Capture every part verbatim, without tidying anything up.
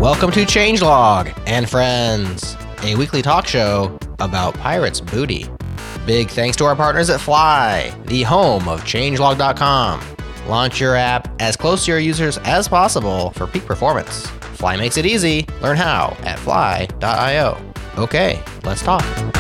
Welcome to Changelog and Friends, a weekly talk show about pirates' booty. Big thanks to our partners at Fly, the home of changelog dot com. Launch your app as close to your users as possible for peak performance. Fly makes it easy. Learn how at fly dot io. Okay, let's talk.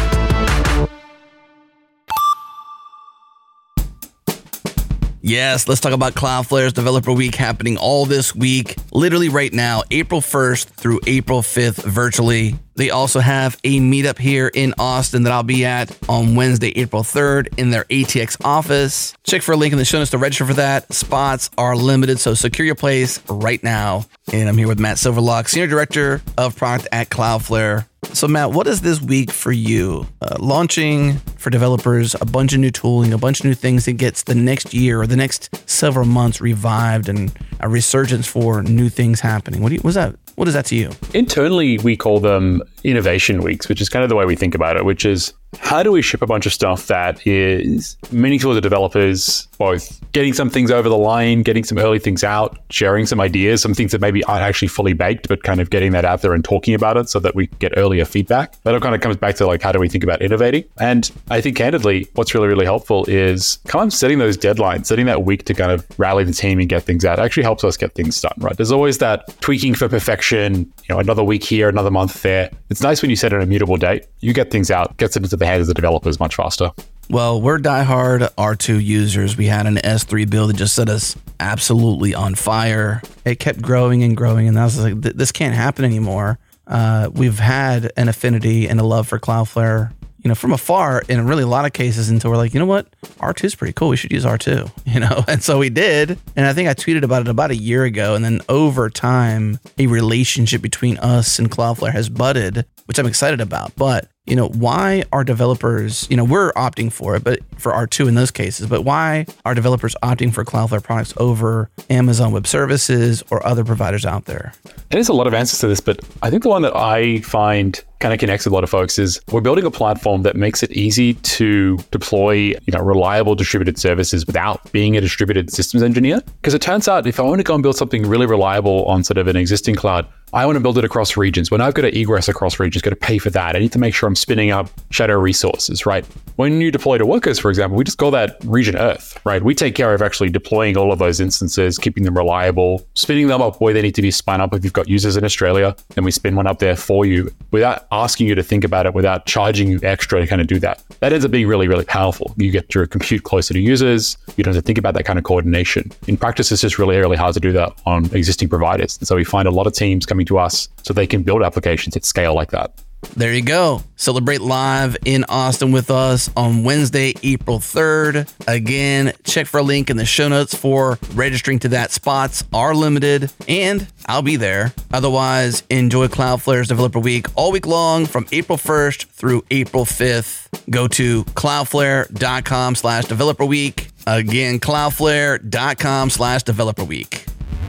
Yes, let's talk about Cloudflare's Developer Week happening all this week, literally right now, April first through April fifth virtually. They also have a meetup here in Austin that I'll be at on Wednesday, April third in their A T X office. Check for a link in the show notes to register for that. Spots are limited, so secure your place right now. And I'm here with Matt Silverlock, Senior Director of Product at Cloudflare. So Matt, what is this week for you? Uh, launching for developers, a bunch of new tooling, a bunch of new things that gets the next year or the next several months revived and a resurgence for new things happening. What do you, what's that? What is that to you? Internally, we call them innovation weeks, which is kind of the way we think about it, which is how do we ship a bunch of stuff that is meaningful to the developers, both getting some things over the line, getting some early things out, sharing some ideas, some things that maybe aren't actually fully baked, but kind of getting that out there and talking about it so that we get earlier feedback. That all kind of comes back to like, how do we think about innovating? And I think candidly, what's really, really helpful is kind of setting those deadlines, setting that week to kind of rally the team and get things out. It actually helps us get things done, right? There's always that tweaking for perfection, you know, another week here, another month there. It's nice when you set an immutable date. You get things out, gets it into the hands of the developers much faster. Well, we're diehard R two users. We had an S three build that just set us absolutely on fire. It kept growing and growing, and I was like, this can't happen anymore. Uh, we've had an affinity and a love for Cloudflare, you know, from afar in really a lot of cases until we're like, you know what? R two is pretty cool. We should use R two, you know? And so we did. And I think I tweeted about it about a year ago. And then over time, a relationship between us and Cloudflare has budded, which I'm excited about. But, you know, why are developers, you know, we're opting for it, but for R two in those cases, but why are developers opting for Cloudflare products over Amazon Web Services or other providers out there? There's a lot of answers to this, but I think the one that I find kind of connects with a lot of folks is we're building a platform that makes it easy to deploy, you know, reliable distributed services without being a distributed systems engineer. Because it turns out if I want to go and build something really reliable on sort of an existing cloud, I want to build it across regions. When I've got to egress across regions, got to pay for that. I need to make sure I'm spinning up shadow resources, right? When you deploy to Workers, for example, we just call that region Earth, right? We take care of actually deploying all of those instances, keeping them reliable, spinning them up where they need to be spun up. If you've got users in Australia, then we spin one up there for you without asking you to think about it, without charging you extra to kind of do that. That ends up being really, really powerful. You get your compute closer to users. You don't have to think about that kind of coordination. In practice, it's just really, really hard to do that on existing providers. And so we find a lot of teams coming to us so they can build applications at scale like that. There you go. Celebrate live in Austin with us on Wednesday, April third. Again, check for a link in the show notes for registering to that. Spots are limited, and I'll be there. Otherwise, enjoy Cloudflare's Developer Week all week long from April first through April fifth. Go to cloudflare.com slash developer week. Again, cloudflare.com slash developer week.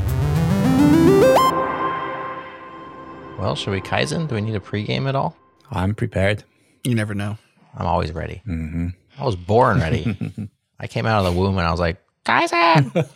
Well, should we Kaizen? Do we need a pregame at all? I'm prepared. You never know. I'm always ready. Mm-hmm. I was born ready. I came out of the womb and I was like, Kaizen!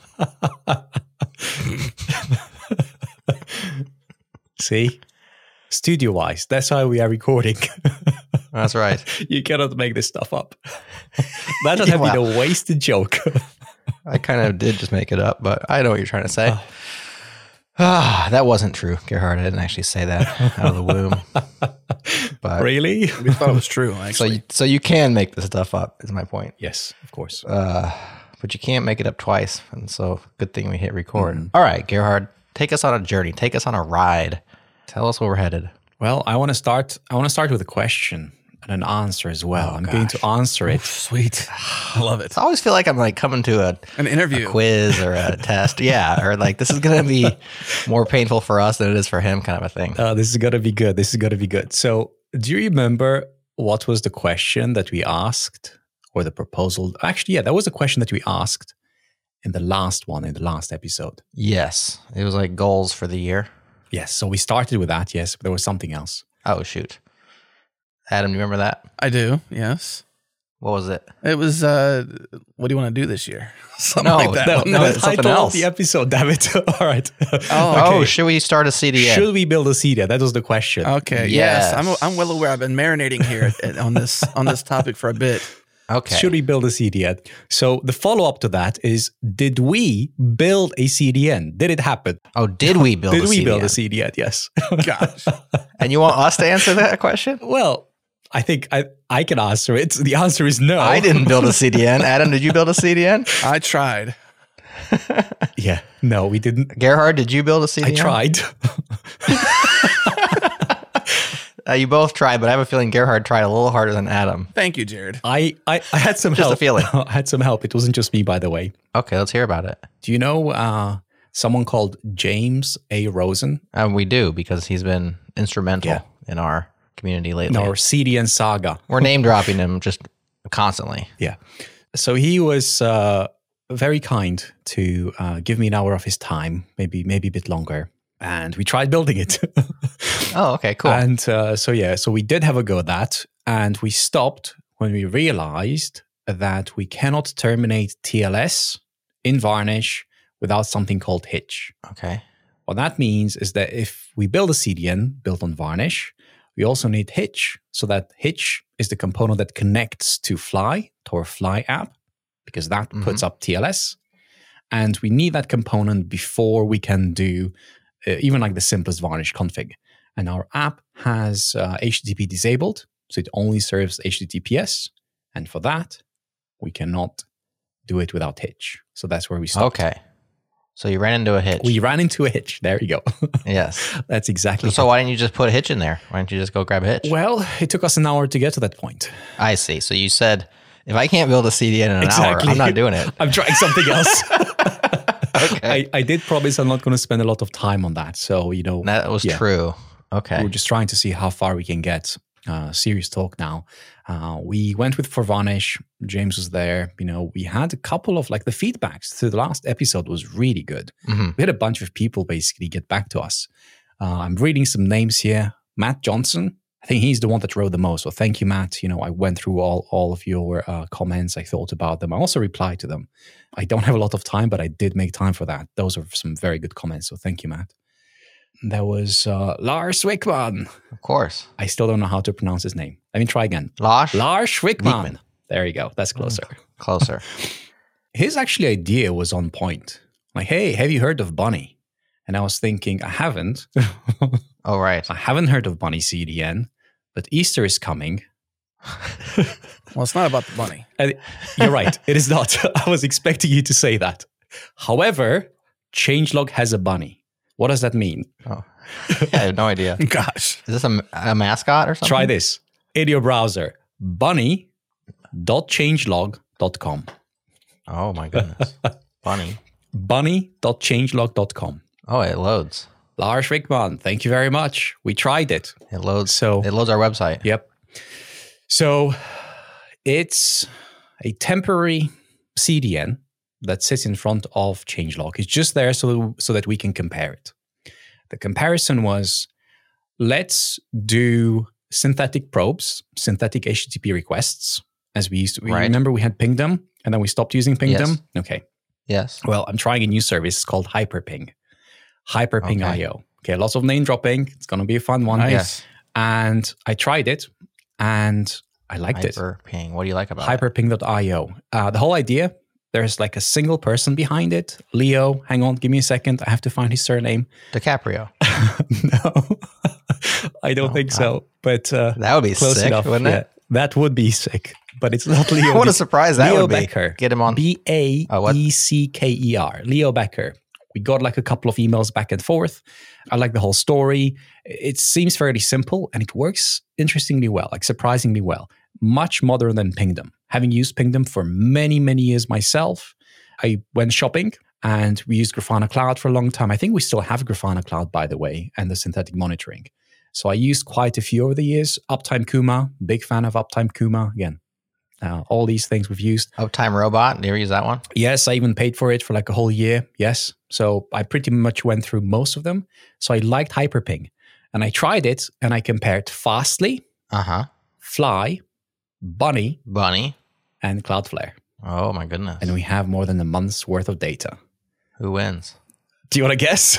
See? Studio-wise, that's why we are recording. That's right. You cannot make this stuff up. That doesn't have Well, been a wasted joke. I kind of did just make it up, but I know what you're trying to say. Ah, that wasn't true, Gerhard. I didn't actually say that out of the womb. But Really? We thought it was true, so actually. you, so you can make this stuff up, is my point. Yes, of course. Uh, but you can't make it up twice. And so good thing we hit record. Mm-hmm. All right, Gerhard, take us on a journey. Take us on a ride. Tell us where we're headed. Well, I want to start. I want to start with a question and an answer as well. Oh, I'm gosh. going to answer it. Sweet. I love it. I always feel like I'm like coming to a An interview. a quiz or a test. Yeah. Or like this is going to be more painful for us than it is for him kind of a thing. Uh, this is going to be good. This is going to be good. So, do you remember what was the question that we asked or the proposal? Actually, yeah, that was a question that we asked in the last one, in the last episode. Yes. It was like goals for the year. Yes. So we started with that. Yes. But there was something else. Oh, shoot. Adam, you remember that? I do, yes. What was it? It was, uh, what do you want to do this year? Something No, like that. No, wasn't no, it? the something title else. of the episode, damn it. All right. Oh, should we start a C D N? Should we build a C D N? That was the question. Okay. Yes. Yes. I'm, I'm well aware. I've been marinating here at- on this on this topic for a bit. Okay. Should we build a C D N? So the follow-up to that is, did we build a C D N? Did it happen? Oh, did we build Did a we C D N? build a C D N? Yes. Gosh. And you want us to answer that question? Well, I think I, I can answer it. The answer is no. I didn't build a C D N. Adam, did you build a C D N? I tried. Yeah. No, we didn't. Gerhard, did you build a C D N? I tried. Uh, you both tried, but I have a feeling Gerhard tried a little harder than Adam. Thank you, Jared. I, I, I had some Just a help. feeling. I had some help. It wasn't just me, by the way. Okay, let's hear about it. Do you know uh, someone called James A. Rosen? Um, we do, because he's been instrumental Yeah. in our community lately. No, or C D N Saga. We're name dropping him just constantly. Yeah. So he was uh, very kind to uh, give me an hour of his time, maybe maybe a bit longer. And we tried building it. Oh, okay, cool. And uh, so, yeah, so we did have a go at that. And we stopped when we realized that we cannot terminate T L S in Varnish without something called Hitch. okay. What that means is that if we build a C D N built on Varnish, we also need Hitch. So that Hitch is the component that connects to Fly, to our Fly app, because that Mhm. puts up T L S. And we need that component before we can do uh, even like the simplest Varnish config. And our app has uh, H T T P disabled, so it only serves H T T P S. And for that, we cannot do it without Hitch. So that's where we stopped. Okay. So you ran into a hitch. We ran into a hitch. There you go. yes. That's exactly. So why didn't you just put a hitch in there? Why didn't you just go grab a hitch? Well, it took us an hour to get to that point. I see. So you said, if I can't build a C D N in an Exactly. hour, I'm not doing it. I'm trying something else. Okay. I, I did promise I'm not going to spend a lot of time on that. So, you know, That was yeah. true. Okay. we're just trying to see how far we can get. Uh, serious talk now. Uh, we went with For Varnish. James was there. You know, we had a couple of like the feedbacks to the last episode was really good. Mhm. We had a bunch of people basically get back to us. Uh, I'm reading some names here. Matt Johnson. I think he's the one that wrote the most. So thank you, Matt. You know, I went through all, all of your uh, comments. I thought about them. I also replied to them. I don't have a lot of time, but I did make time for that. Those are some very good comments. So thank you, Matt. There was uh, Lars Wickman. Of course. I still don't know how to pronounce his name. Let me try again. Lars? Lars Wickman. Wickman. There you go. That's closer. Closer. His actually idea was on point. Like, hey, have you heard of Bunny? And I was thinking, I haven't. Oh, right. I haven't heard of Bunny C D N, but Easter is coming. Well, it's not about the bunny. And you're right. It is not. I was expecting you to say that. However, changelog has a bunny. What does that mean? Oh. I have no idea. Gosh. Is this a, a mascot or something? Try this. In your browser, bunny dot changelog dot com. Oh, my goodness. Funny. bunny dot changelog dot com. Oh, it loads. Lars Wickman, thank you very much. We tried it. It loads. So- it loads our website. Yep. So it's a temporary C D N that sits in front of changelog. It's just there so, so that we can compare it. The comparison was, let's do synthetic probes, synthetic H T T P requests, as we used to. Right. Remember we had Pingdom, and then we stopped using Pingdom? Yes. Okay. Yes. Well, I'm trying a new service. It's called Hyperping. Hyperping Okay. I O. Okay, lots of name dropping. It's going to be a fun one. Nice. Yes. And I tried it, and I liked it. Hyper ping. What do you like about it? Hyperping dot I O. Uh, the whole idea, there's like a single person behind it. Leo, hang on, give me a second. I have to find his surname. DiCaprio. No, I don't Oh, think so. But uh, That would be close sick, enough. wouldn't it? Yeah, that would be sick. But it's not Leo. What a Be- surprise that Leo would be. Becker. Get him on. B A Oh, what? E C K E R. Leo Becker. We got like a couple of emails back and forth. I like the whole story. It seems fairly simple and it works interestingly well, like surprisingly well. Much modern than Pingdom. Having used Pingdom for many, many years myself, I went shopping and we used Grafana Cloud for a long time. I think we still have Grafana Cloud, by the way, and the synthetic monitoring. So I used quite a few over the years. Uptime Kuma, big fan of Uptime Kuma. Again, uh, all these things we've used. Uptime Robot. Do you ever use that one? Yes, I even paid for it for like a whole year. Yes. So I pretty much went through most of them. So I liked Hyperping. And I tried it and I compared Fastly, Uh huh. Fly, Bunny, Bunny. and Cloudflare. Oh my goodness. And we have more than a month's worth of data. Who wins? Do you want to guess?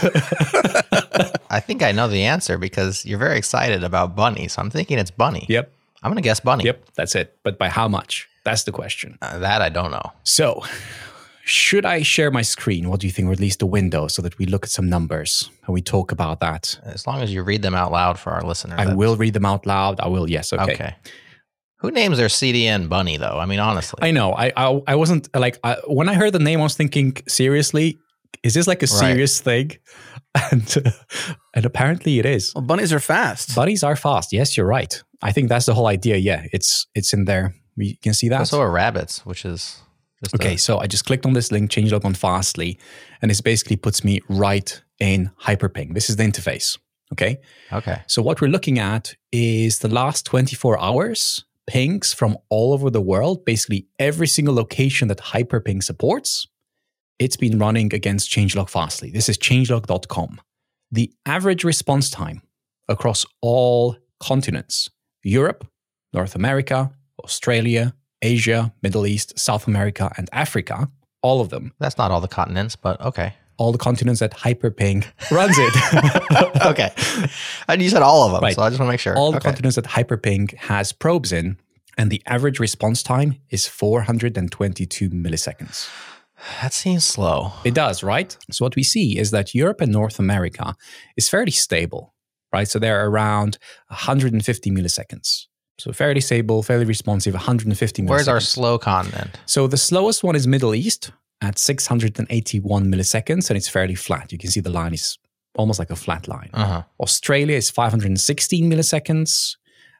I think I know the answer because you're very excited about Bunny. So I'm thinking it's Bunny. Yep. I'm going to guess Bunny. Yep. That's it. But by how much? That's the question. Uh, that I don't know. So should I share my screen? What do you think? Or at least a window so that we look at some numbers and we talk about that. As long as you read them out loud for our listeners. I will read them out loud. I will. Yes. Okay. Okay. Who names their C D N Bunny, though? I mean, honestly. I know. I I, I wasn't like, I, when I heard the name, I was thinking, seriously, is this like a serious right. thing? And, uh, and apparently it is. Well, bunnies are fast. Bunnies are fast. Yes, you're right. I think that's the whole idea. Yeah, it's it's in there. We can see that. So are rabbits, which is just okay. A- so I just clicked on this link, changelog on Fastly, and this basically puts me right in Hyperping. This is the interface. Okay. Okay. So what we're looking at is the last twenty-four hours pings from all over the world, basically every single location that Hyperping supports. It's been running against changelog Fastly. This is changelog dot com. The average response time across all continents, Europe, North America, Australia, Asia, Middle East, South America, and Africa, all of them. That's not all the continents, but okay. All the continents that Hyperping runs it. Okay. And you said all of them, Right. so I just want to make sure. All the okay. continents that Hyperping has probes in, and the average response time is four hundred twenty-two milliseconds. That seems slow. It does, right? So what we see is that Europe and North America is fairly stable, right? So they're around one hundred fifty milliseconds. So fairly stable, fairly responsive, one hundred fifty milliseconds. Where's our slow continent? So the slowest one is Middle East at six hundred eighty-one milliseconds, and it's fairly flat. You can see the line is almost like a flat line. Uh-huh. Australia is five hundred sixteen milliseconds,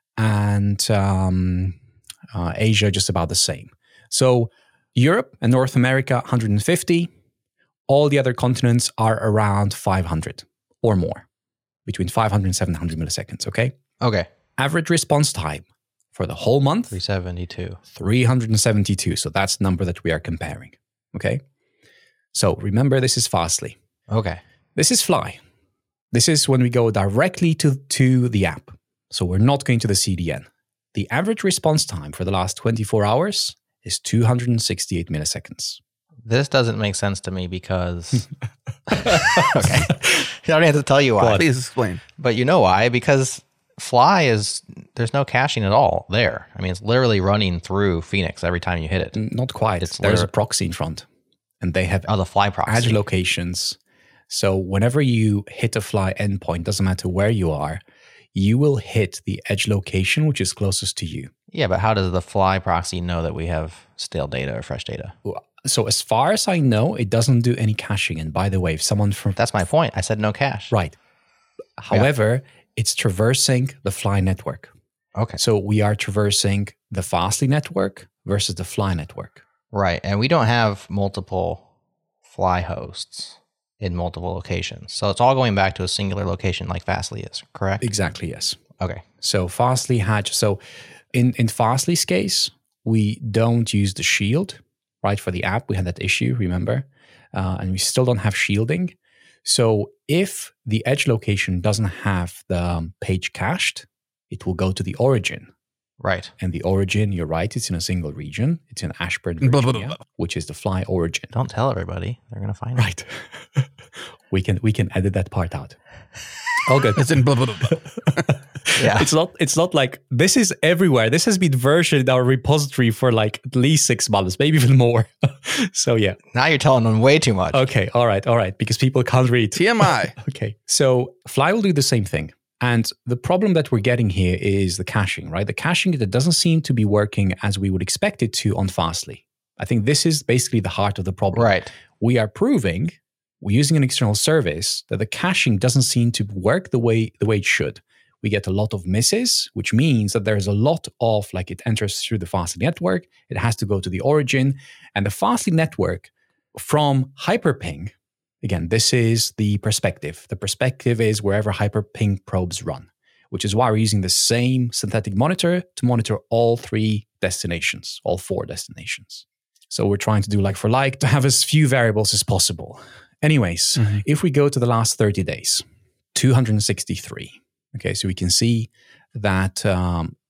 and um, uh, Asia just about the same. So Europe and North America, one hundred fifty. All the other continents are around five hundred or more, between five hundred and seven hundred milliseconds, okay? Okay. Average response time for the whole month, three seventy-two. three hundred seventy-two. So that's the number that we are comparing, okay? So remember, this is Fastly. Okay. This is Fly. This is when we go directly to, to the app. So we're not going to the C D N. The average response time for the last twenty-four hours is two hundred sixty-eight milliseconds. This doesn't make sense to me because... okay. I don't have to tell you why. Please explain. But you know why? Because Fly is... There's no caching at all there. I mean, it's literally running through Phoenix every time you hit it. Not quite. It's There's liter- a proxy in front. And they have Oh, the Fly proxy. edge locations. So whenever you hit a Fly endpoint, doesn't matter where you are, you will hit the edge location, which is closest to you. Yeah, but how does the Fly proxy know that we have stale data or fresh data? So as far as I know, it doesn't do any caching. And by the way, if someone from... That's my point. I said no cache. Right. However, it's traversing the Fly network. Okay. So we are traversing the Fastly network versus the Fly network. Right. And we don't have multiple Fly hosts in multiple locations. So it's all going back to a singular location like Fastly is, correct? Exactly, yes. Okay. So Fastly had... So in, in Fastly's case, we don't use the shield, right? For the app, we had that issue, remember? Uh, and we still don't have shielding. So if the edge location doesn't have the page cached, it will go to the origin. Right. And the origin, you're right, it's in a single region. It's in Ashburn, Blah, blah, Virginia, blah. which is the Fly origin. Don't tell everybody. They're going to find it. Right. we can we can edit that part out. All good. It's in blah, blah, blah, blah. Yeah. It's not it's not like this is everywhere. This has been versioned in our repository for like at least six months, maybe even more. So yeah. Now you're telling them way too much. Okay, all right, all right. Because people can't read. T M I. Okay. So Fly will do the same thing. And the problem that we're getting here is the caching, right? The caching that doesn't seem to be working as we would expect it to on Fastly. I think this is basically the heart of the problem. Right. We are proving, we're using an external service, that the caching doesn't seem to work the way the way it should. We get a lot of misses, which means that there's a lot of, like it enters through the Fastly network, it has to go to the origin, and the Fastly network from Hyperping, again, this is the perspective. The perspective is wherever Hyperping probes run, which is why we're using the same synthetic monitor to monitor all three destinations, all four destinations. So we're trying to do like for like to have as few variables as possible. Anyways, Mm-hmm. if we go to the last thirty days, two hundred sixty-three. Okay, so we can see that um,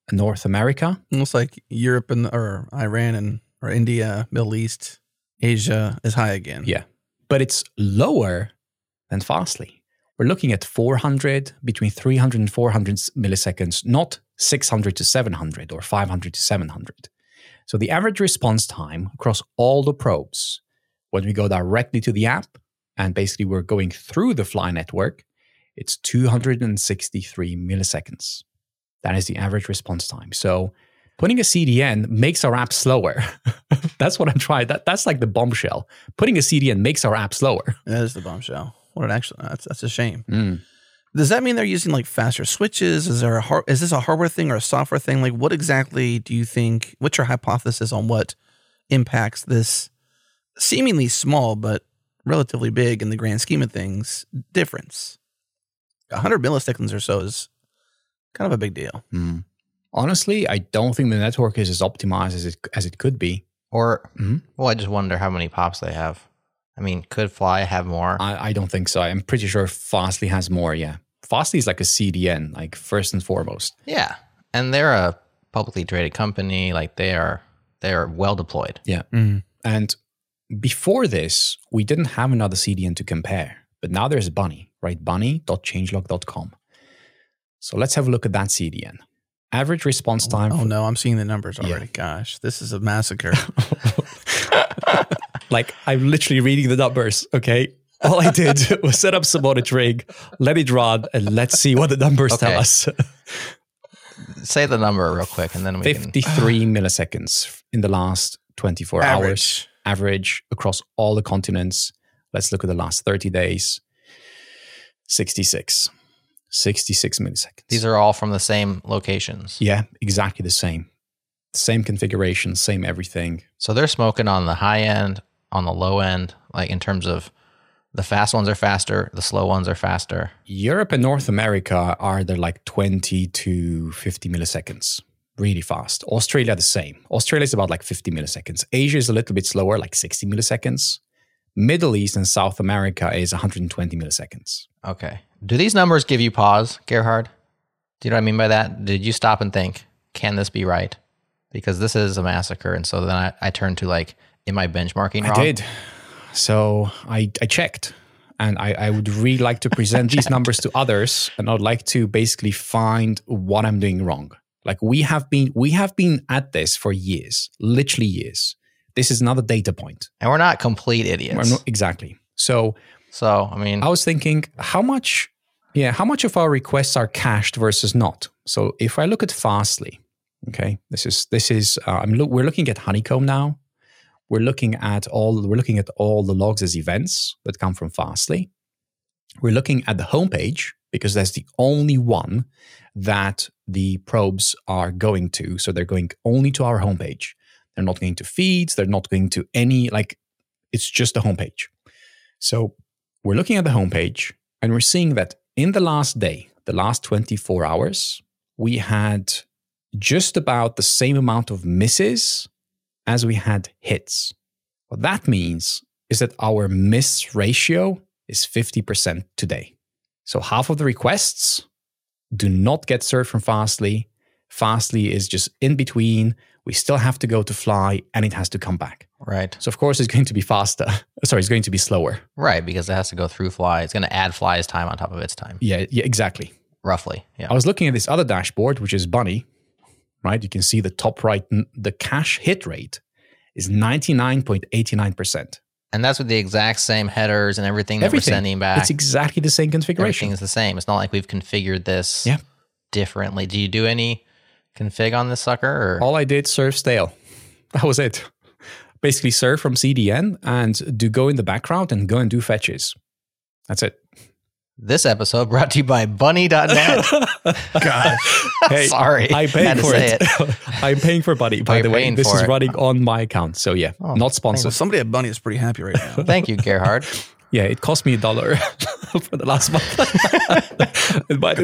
North America. Almost like Europe and or Iran and or India, Middle East, Asia is high again. Yeah. But it's lower than Fastly. We're looking at four hundred, between three hundred and four hundred milliseconds, not six hundred to seven hundred or five hundred to seven hundred. So the average response time across all the probes, when we go directly to the app and basically we're going through the Fly network, it's two hundred sixty-three milliseconds. That is the average response time. So putting a C D N makes our app slower. That's what I'm trying. That, that's like the bombshell. Putting a C D N makes our app slower. That is the bombshell. What it actually, that's, that's a shame. Mm. Does that mean they're using like faster switches? Is there a har- is this a hardware thing or a software thing? Like, what exactly do you think? What's your hypothesis on what impacts this seemingly small but relatively big in the grand scheme of things difference? one hundred milliseconds or so is kind of a big deal. Mm. Honestly, I don't think the network is as optimized as it as it could be. Or, Mm-hmm. well, I just wonder how many pops they have. I mean, could Fly have more? I, I don't think so. I'm pretty sure Fastly has more, yeah. Fastly is like a C D N, like first and foremost. Yeah, and they're a publicly traded company. Like they are, they are well deployed. Yeah. Mm-hmm. And before this, we didn't have another C D N to compare. But now there's Bunny, right? bunny dot changelog dot com. So let's have a look at that C D N. Average response time. Oh for, no, I'm seeing the numbers already. Yeah. Gosh, this is a massacre. Like, I'm literally reading the numbers, okay? All I did was set up some monitoring, let it run, and let's see what the numbers Okay. tell us. Say the number real quick, and then we can. fifty-three milliseconds in the last twenty-four Average. hours. Average across all the continents. Let's look at the last thirty days. sixty-six. sixty-six milliseconds. These are all from the same locations. Yeah, exactly the same. Same configuration, same everything. So they're smoking on the high end, on the low end, like in terms of the fast ones are faster, the slow ones are faster. Europe and North America are they're like twenty to fifty milliseconds. Really fast. Australia the same. Australia is about like fifty milliseconds. Asia is a little bit slower, like sixty milliseconds. Middle East and South America is one hundred twenty milliseconds. Okay. Do these numbers give you pause, Gerhard? Do you know what I mean by that? Did you stop and think, can this be right? Because this is a massacre. And so then I, I turned to like, am I benchmarking wrong? I did. So I, I checked. And I, I would really like to present these numbers to others. And I'd like to basically find what I'm doing wrong. Like we have been we have been at this for years, literally years. This is another data point. And we're not complete idiots. We're not- exactly. So So, I mean, I was thinking, how much, yeah, how much of our requests are cached versus not? So if I look at Fastly, okay, this is this is uh, I'm look we're looking at Honeycomb now. We're looking at all we're looking at all the logs as events that come from Fastly. We're looking at the homepage because that's the only one that the probes are going to. So they're going only to our homepage. They're not going to feeds. They're not going to any like. It's just the homepage. So we're looking at the homepage and we're seeing that in the last day, the last twenty-four hours, we had just about the same amount of misses as we had hits. What that means is that our miss ratio is fifty percent today. So half of the requests do not get served from Fastly. Fastly is just in between. We still have to go to Fly and it has to come back. right. So of course it's going to be faster. Sorry, it's going to be slower. Right, because it has to go through Fly. It's going to add Fly's time on top of its time, Yeah, yeah, exactly. roughly. Yeah. I was looking at this other dashboard, which is Bunny, right? You can see the top right, n- the cache hit rate is ninety-nine point eight nine percent. And that's with the exact same headers and everything that Everything. we're sending back. It's exactly the same configuration. Everything is the same. It's not like we've configured this Yeah. differently. Do you do any config on this sucker? Or? All I did, serve stale. That was it. Basically serve from C D N and do go in the background and go and do fetches. That's it. This episode brought to you by bunny dot net. God. Hey, Sorry. I Had paid to for say it. I'm paying for Bunny, by you're the way. paying This for is it. running on my account. So yeah, Oh, not Well, sponsored. somebody at Bunny is pretty happy right now. Thank you, Gerhard. Yeah, it cost me a dollar for the last month. And by the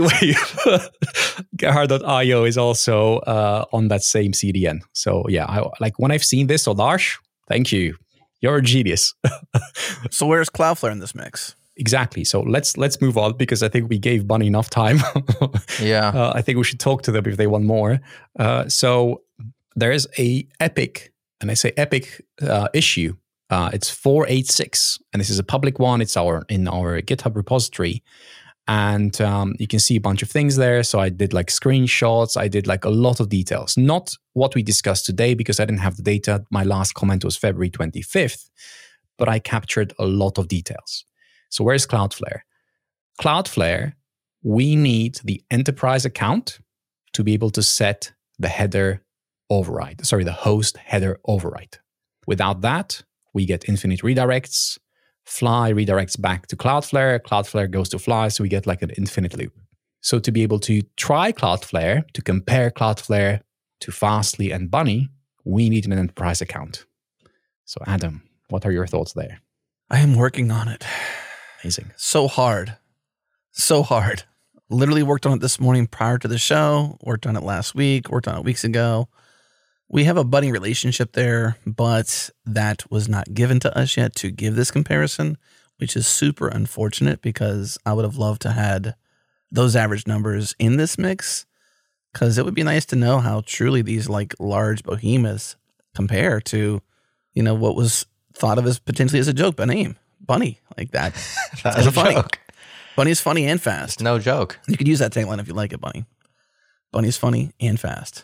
way, Gerhard dot io is also uh, on that same C D N. So yeah, I, like when I've seen this, so Lars, thank you. You're a genius. So where's Cloudflare in this mix? exactly. So let's let's move on because I think we gave Bunny enough time. Yeah. Uh, I think we should talk to them if they want more. Uh, so there is a epic, and I say epic uh, issue. Uh, it's four eighty-six, and this is a public one. It's our in our GitHub repository, and um, you can see a bunch of things there. So I did like screenshots. I did like a lot of details. Not what we discussed today because I didn't have the data. My last comment was February twenty-fifth, but I captured a lot of details. So where's Cloudflare? Cloudflare, we need the enterprise account to be able to set the header override. Sorry, the host header override. Without that, we get infinite redirects. Fly redirects back to Cloudflare. Cloudflare goes to Fly, so we get like an infinite loop. So to be able to try Cloudflare, to compare Cloudflare to Fastly and Bunny, we need an enterprise account. So Adam, what are your thoughts there? I am working on it. Amazing. So hard. So hard. Literally worked on it this morning prior to the show. Worked on it last week. Worked on it weeks ago. We have a budding relationship there, but that was not given to us yet to give this comparison, which is super unfortunate because I would have loved to had those average numbers in this mix because it would be nice to know how truly these like large behemoths compare to, you know, what was thought of as potentially as a joke, but name Bunny like that. That's a funny. joke. Bunny's funny and fast. No joke. You could use that tagline if you like it, Bunny. Bunny's funny and fast.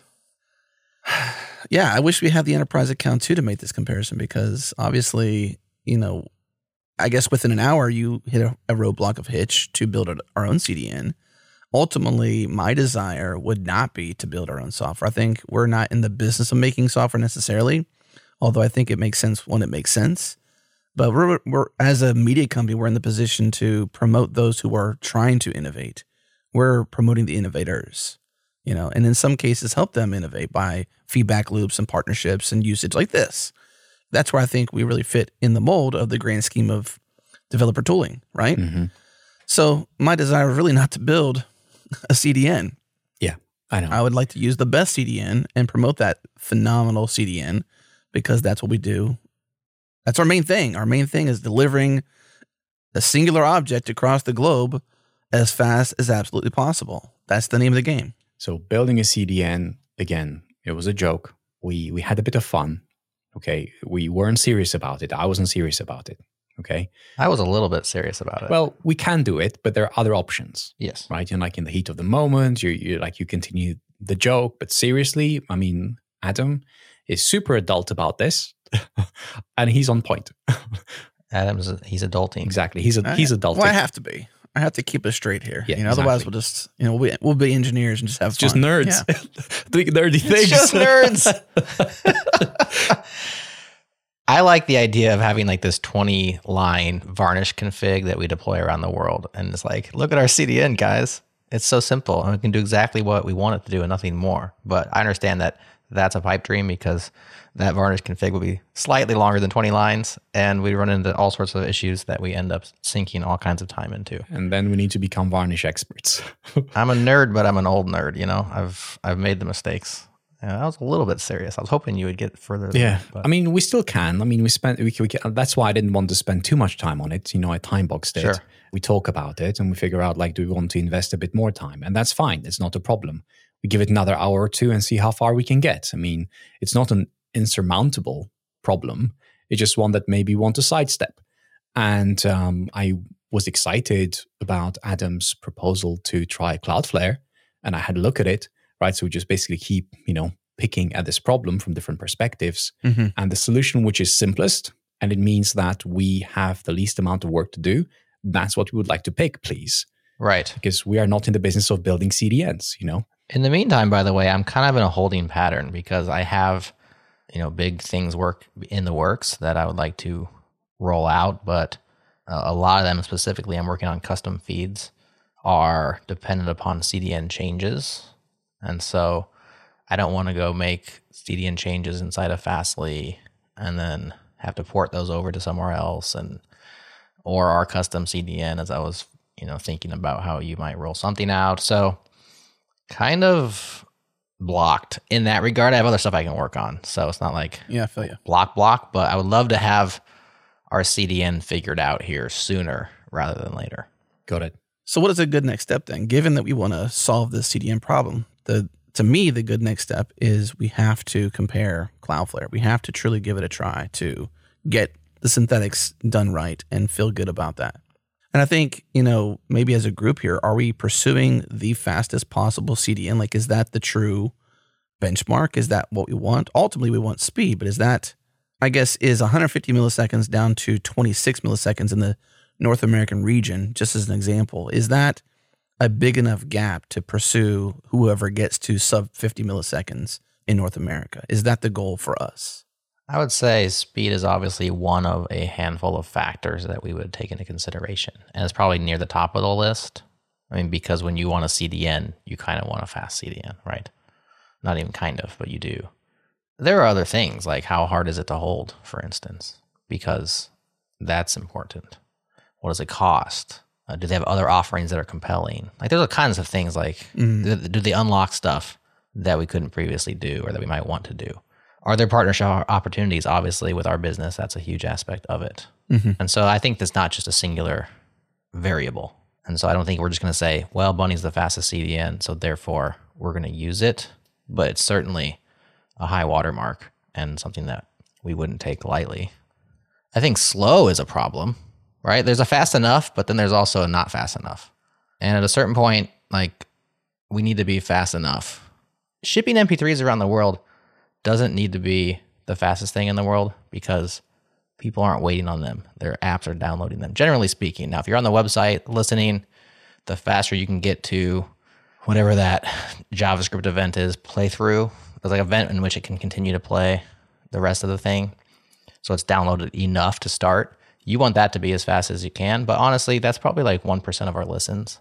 Yeah, I wish we had the enterprise account too to make this comparison because obviously, you know, I guess within an hour you hit a, a roadblock of Hitch to build our own C D N. Ultimately, my desire would not be to build our own software. I think we're not in the business of making software necessarily, although I think it makes sense when it makes sense. But we're, we're as a media company, we're in the position to promote those who are trying to innovate. We're promoting the innovators. You know, and in some cases help them innovate by feedback loops and partnerships and usage like this. That's where I think we really fit in the mold of the grand scheme of developer tooling, right? Mm-hmm. So my desire is really not to build a C D N. Yeah, I know. I would like to use the best C D N and promote that phenomenal C D N because that's what we do. That's our main thing. Our main thing is delivering a singular object across the globe as fast as absolutely possible. That's the name of the game. So building a C D N, again, it was a joke. We we had a bit of fun. Okay. We weren't serious about it. I wasn't serious about it. Okay. I was a little bit serious about it. Well, we can do it, but there are other options. Yes. Right. You're like in the heat of the moment, you you like you continue the joke, but seriously, I mean, Adam is super adult about this. And he's on point. Adam's he's adulting. Exactly. He's a he's adulting. Well, I have to be. I have to keep it straight here. Yeah, you know, otherwise exactly. we'll just, you know, we, we'll be engineers and just have It's just fun. nerds. Yeah. Doing nerdy things. It's just nerds. I like the idea of having like this twenty line varnish config that we deploy around the world. And it's like, look at our C D N, guys. It's so simple. And we can do exactly what we want it to do and nothing more. But I understand that that's a pipe dream because that varnish config will be slightly longer than twenty lines. And we run into all sorts of issues that we end up sinking all kinds of time into. And then we need to become varnish experts. I'm a nerd, but I'm an old nerd. You know, I've I've made the mistakes. Yeah, I was a little bit serious. I was hoping you would get further. Than Yeah, that, but. I mean, we still can. I mean, we spent. We, can, we can, that's why I didn't want to spend too much time on it. You know, I time boxed it. Sure. We talk about it and we figure out like, do we want to invest a bit more time? And that's fine. It's not a problem. We give it another hour or two and see how far we can get. I mean, it's not an insurmountable problem. It's just one that maybe we want to sidestep. And um, I was excited about Adam's proposal to try Cloudflare, and I had a look at it. Right, so we just basically keep, you know, picking at this problem from different perspectives. Mm-hmm. And the solution which is simplest, and it means that we have the least amount of work to do, that's what we would like to pick, please. Right. Because we are not in the business of building C D Ns, you know? In the meantime, by the way, I'm kind of in a holding pattern because I have, you know, big things work in the works that I would like to roll out, but uh, a lot of them specifically, I'm working on custom feeds, are dependent upon C D N changes. And so I don't want to go make C D N changes inside of Fastly and then have to port those over to somewhere else and or our custom C D N as I was, you know, thinking about how you might roll something out. So kind of blocked in that regard. I have other stuff I can work on. So it's not like Yeah, I feel you. block block, but I would love to have our C D N figured out here sooner rather than later. Got it. So what is a good next step then? Given that we want to solve this C D N problem, the to me, the good next step is we have to compare Cloudflare. We have to truly give it a try to get the synthetics done right and feel good about that. And I think, you know, maybe as a group here, are we pursuing the fastest possible C D N? Like, is that the true benchmark? Is that what we want? Ultimately, we want speed, but is that, I guess, is one hundred fifty milliseconds down to twenty-six milliseconds in the North American region, just as an example, is that a big enough gap to pursue whoever gets to sub fifty milliseconds in North America? Is that the goal for us? I would say speed is obviously one of a handful of factors that we would take into consideration. And it's probably near the top of the list. I mean, because when you want a C D N, you kind of want a fast C D N, right? Not even kind of, but you do. There are other things, like how hard is it to hold, for instance, because that's important. What does it cost? Uh, do they have other offerings that are compelling? Like there's all kinds of things like, mm. do, do they unlock stuff that we couldn't previously do or that we might want to do? Are there partnership opportunities? Obviously, with our business, that's a huge aspect of it. Mm-hmm. And so I think that's not just a singular variable. And so I don't think we're just going to say, well, Bunny's the fastest C D N, so therefore we're going to use it. But it's certainly a high watermark and something that we wouldn't take lightly. I think slow is a problem, right? There's a fast enough, but then there's also a not fast enough. And at a certain point, like, we need to be fast enough. Shipping M P threes around the world doesn't need to be the fastest thing in the world because people aren't waiting on them. Their apps are downloading them, generally speaking. Now, if you're on the website listening, the faster you can get to whatever that JavaScript event is, play through. There's like an event in which it can continue to play the rest of the thing. So it's downloaded enough to start. You want that to be as fast as you can. But honestly, that's probably like one percent of our listens.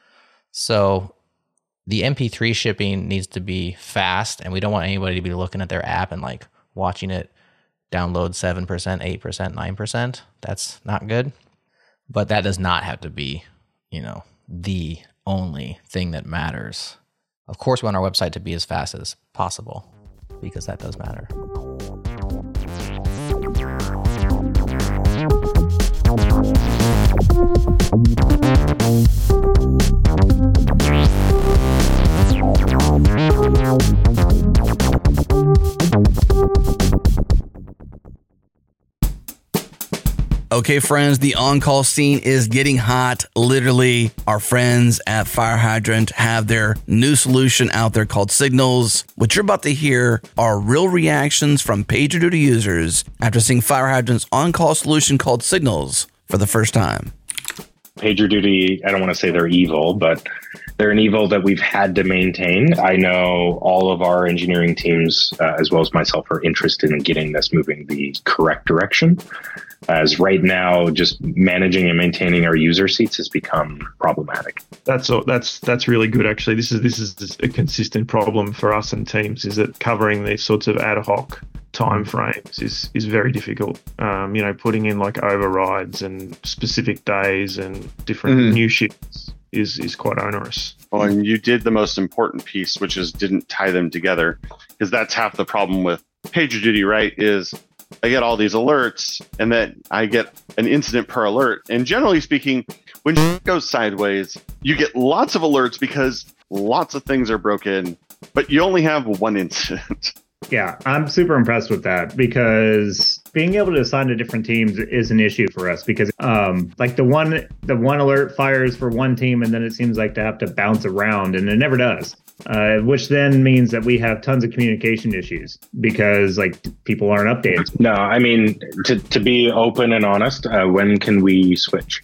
So the M P three shipping needs to be fast, and we don't want anybody to be looking at their app and like watching it download seven percent, eight percent, nine percent. That's not good. But that does not have to be, you know, the only thing that matters. Of course, we want our website to be as fast as possible because that does matter. Okay, friends, the on-call scene is getting hot. Literally, our friends at Fire Hydrant have their new solution out there called Signals. What you're about to hear are real reactions from PagerDuty users after seeing Fire Hydrant's on-call solution called Signals for the first time. PagerDuty, I don't want to say they're evil, but they're an evil that we've had to maintain. I know all of our engineering teams, uh, as well as myself, are interested in getting this moving the correct direction. As right now, just managing and maintaining our user seats has become problematic. That's that's that's really good. Actually, this is this is a consistent problem for us and teams. Is that covering these sorts of ad hoc time frames is is very difficult. Um, you know, putting in like overrides and specific days and different mm. new shifts is is quite onerous. Well, and you did the most important piece, which is didn't tie them together, because that's half the problem with PagerDuty, right? Is I get all these alerts, and then I get an incident per alert. And generally speaking, when it goes sideways, you get lots of alerts because lots of things are broken, but you only have one incident. Yeah, I'm super impressed with that because being able to assign to different teams is an issue for us because um, like the one the one alert fires for one team and then it seems like to have to bounce around and it never does. Uh, which then means that we have tons of communication issues because like people aren't updated. No, I mean, to, to be open and honest, uh, when can we switch?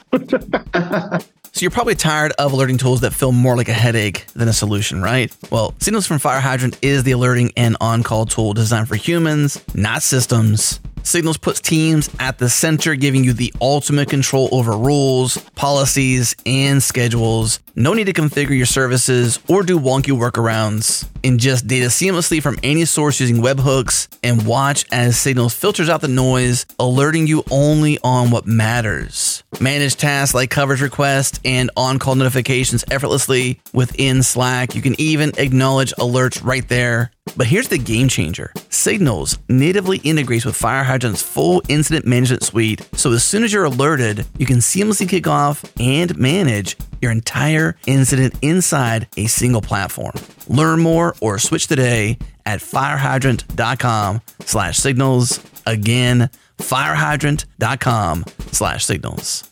So you're probably tired of alerting tools that feel more like a headache than a solution, right? Well, Signals from Fire Hydrant is the alerting and on-call tool designed for humans, not systems. Signals puts teams at the center, giving you the ultimate control over rules, policies, and schedules. No need to configure your services or do wonky workarounds. Ingest data seamlessly from any source using webhooks and watch as Signals filters out the noise, alerting you only on what matters. Manage tasks like coverage requests and on-call notifications effortlessly within Slack. You can even acknowledge alerts right there. But here's the game changer. Signals natively integrates with FireHydrant's full incident management suite, so as soon as you're alerted, you can seamlessly kick off and manage your entire incident inside a single platform. Learn more or switch today at firehydrant.com slash signals. Again, firehydrant.com slash signals.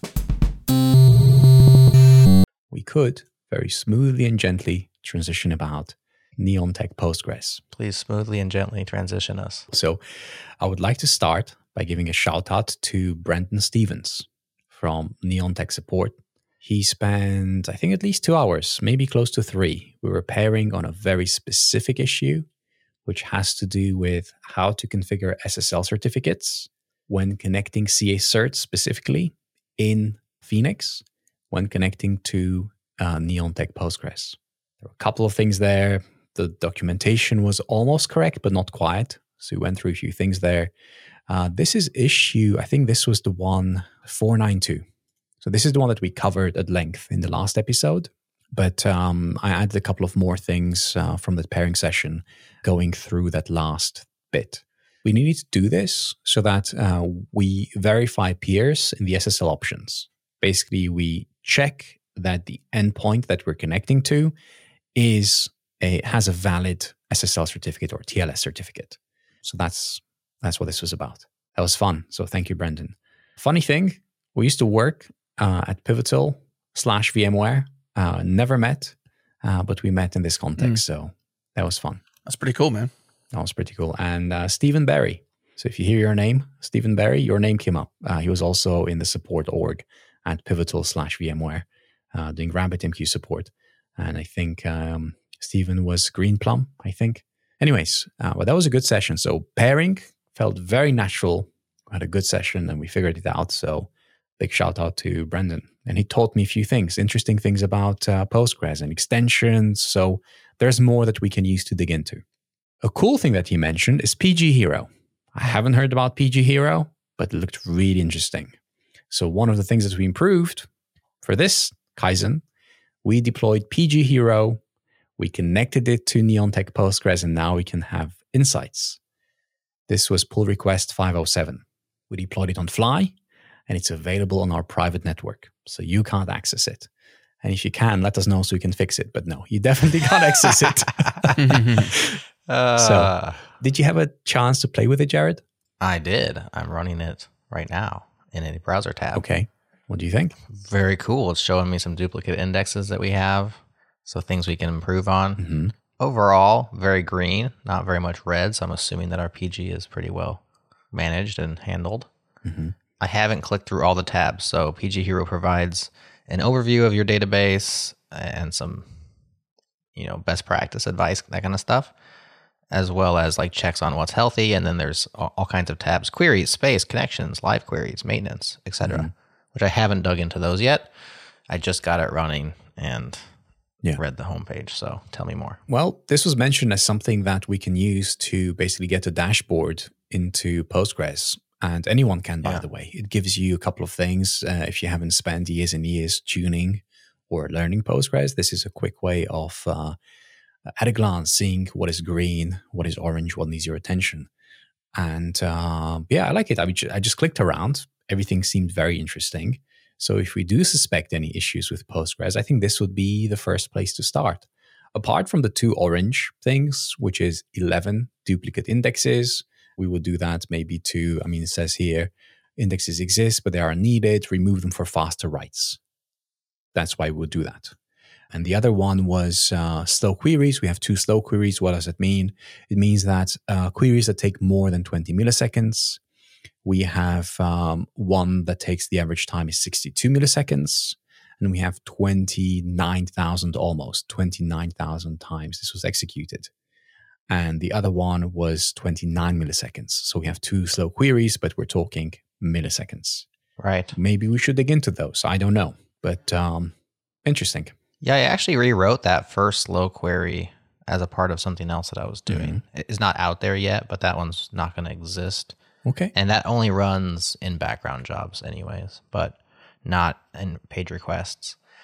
We could very smoothly and gently transition about Neontech Postgres. Please smoothly and gently transition us. So I would like to start by giving a shout out to Brendan Stevens from Neontech Support. He spent, I think, at least two hours, maybe close to three. We were pairing on a very specific issue, which has to do with how to configure S S L certificates when connecting C A certs specifically in Phoenix, when connecting to uh, Neontech Postgres. There were a couple of things there. The documentation was almost correct, but not quite. So we went through a few things there. Uh, this is issue, I think this was the one four ninety-two. So this is the one that we covered at length in the last episode. But um, I added a couple of more things uh, from the pairing session going through that last bit. We needed to do this so that uh, we verify peers in the S S L options. Basically, we check that the endpoint that we're connecting to is a, has a valid S S L certificate or T L S certificate. So that's that's what this was about. That was fun. So thank you, Brendan. Funny thing, we used to work uh, at Pivotal slash VMware. Uh, never met, uh, but we met in this context. Mm. So that was fun. That's pretty cool, man. That was pretty cool. And uh, Stephen Berry. So if you hear your name, Stephen Berry, your name came up. Uh, he was also in the support org at Pivotal slash VMware, uh, doing RabbitMQ support. And I think um, Stephen was Greenplum, I think. Anyways, uh, but that was a good session. So pairing felt very natural. We had a good session and we figured it out. So big shout out to Brendan. And he taught me a few things, interesting things about uh, Postgres and extensions. So there's more that we can use to dig into. A cool thing that he mentioned is P G Hero. I haven't heard about P G Hero, but it looked really interesting. So one of the things that we improved for this Kaizen, we deployed P G Hero, we connected it to Neontech Postgres, and now we can have insights. This was pull request five oh seven. We deployed it on Fly, and it's available on our private network. So you can't access it. And if you can, let us know so we can fix it. But no, you definitely can't access it. uh, so did you have a chance to play with it, Jared? I did. I'm running it right now in a browser tab. Okay. What do you think? Very cool. It's showing me some duplicate indexes that we have. So things we can improve on. Mm-hmm. Overall, very green, not very much red. So I'm assuming that our P G is pretty well managed and handled. Mm-hmm. I haven't clicked through all the tabs. So P G Hero provides an overview of your database and some, you know, best practice advice, that kind of stuff, as well as like checks on what's healthy. And then there's all, all kinds of tabs: queries, space, connections, live queries, maintenance, et cetera, mm-hmm. which I haven't dug into those yet. I just got it running and yeah. read the homepage. So tell me more. Well, this was mentioned as something that we can use to basically get a dashboard into Postgres. And anyone can, by yeah. the way. It gives you a couple of things. Uh, if you haven't spent years and years tuning or learning Postgres, this is a quick way of, uh, at a glance, seeing what is green, what is orange, what needs your attention. And uh, yeah, I like it. I, mean, I just clicked around. Everything seemed very interesting. So if we do suspect any issues with Postgres, I think this would be the first place to start. Apart from the two orange things, which is eleven duplicate indexes, we would do that maybe to, I mean, it says here, indexes exist, but they are needed. Remove them for faster writes. That's why we would do that. And the other one was uh, slow queries. We have two slow queries. What does it mean? It means that uh, queries that take more than twenty milliseconds. We have um, one that takes the average time is sixty-two milliseconds. And we have twenty-nine thousand, almost twenty-nine thousand times this was executed. And the other one was twenty-nine milliseconds. So we have two slow queries, but we're talking milliseconds. Right. Maybe we should dig into those. I don't know. But um, interesting. Yeah, I actually rewrote that first slow query as a part of something else that I was doing. Mm-hmm. It's not out there yet, but that one's not going to exist. Okay. And that only runs in background jobs anyways, but not in page requests.